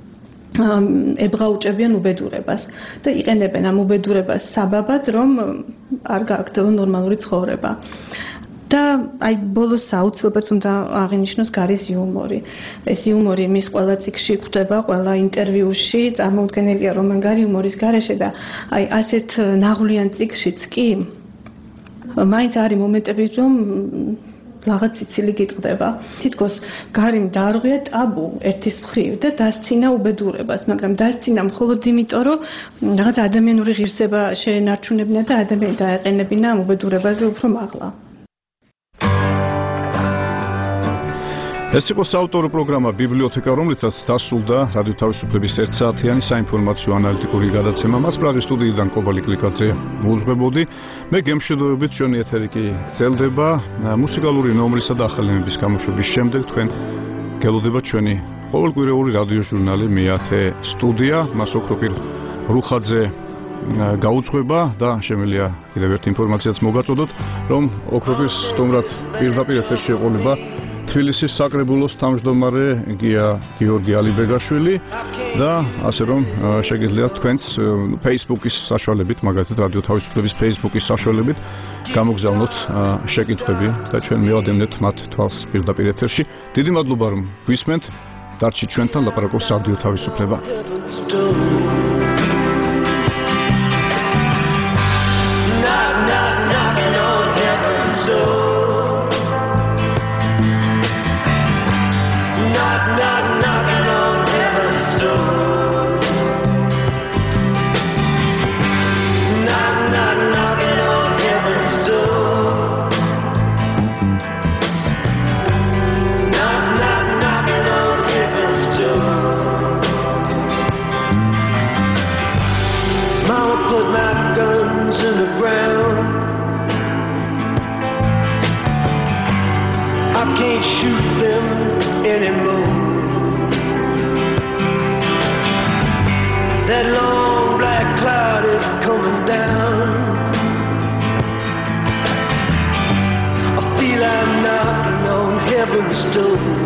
ებღაუჭებიან უბედურებას და იყენებენ ამ უბედურებას საბაბად, რომ არ გააგრძელონ ნორმალური ცხოვრება. და აი ბოლოს აუცილებლად უნდა აღინიშნოს გარის იუმორი. ეს იუმორი მის ყველა წიგნში გვხვდება, ყველა ინტერვიუში, წარმოუდგენელია რომან გარი იუმორის გარეშე და აი ასეთ ნაღვლიან წიგნშიც კი მაინც არის მომენტები, რომ რაღაც სიცილი გიტყდება. თითქოს გარიმ დაარღვია ტაბუ ერთის მხრივ და დასცინა უბედურებას, მაგრამ დასცინა მხოლოდ იმიტომ, რომ რაღაც ადამიანური ღირსება შეენარჩუნებინა და ადამიანი დაეყენებინა ამ უბედურებაზე უფრო მაღლა. ეს იყო საავტორო პროგრამა ბიბლიოთეკა, რომლითაც დასრულდა რადიო თავისუფლების 1 საათიანი საინფორმაციო ანალიტიკური გადაცემა. მას პრაღის სტუდიიდან კობალი კლიკაძე მოუძღვებოდი. მე გემშვიდობებით, ჩვენი ეთერი კი გრძელდება. მუსიკალური ნომრისა და ახალინების გამოშვების შემდეგ თქვენ გელოდება ჩვენი ყოველკვირეული რადიო ჟურნალი მეათე სტუდია. მას ოქროპირ რუხაძე გაუძღვება და შემიძლია კიდევ ერთ ინფორმაციაც მოგაწოდოთ, რომ ოქროპირს სტუმრად პირდაპირ ეთერში ეყოლება თბილისის საკრებულოს თავმჯდომარე გიორგი ალიბეგაშვილი და ასე რომ შეგიძლიათ თქვენც Facebook-ის საშუალებით, მაგალითად რადიო თავისუფლების Facebook-ის საშუალებით გამოგზავნოთ შეკითხვები და ჩვენ მივადევნებთ მათ თვალს პირდაპირ ეთერში. დიდი მადლობა რომ გვისმენთ. დარჩით ჩვენთან, ლაპარაკობს რადიო თავისუფლება. That long black cloud is coming down. I feel I'm knocking on heaven's door.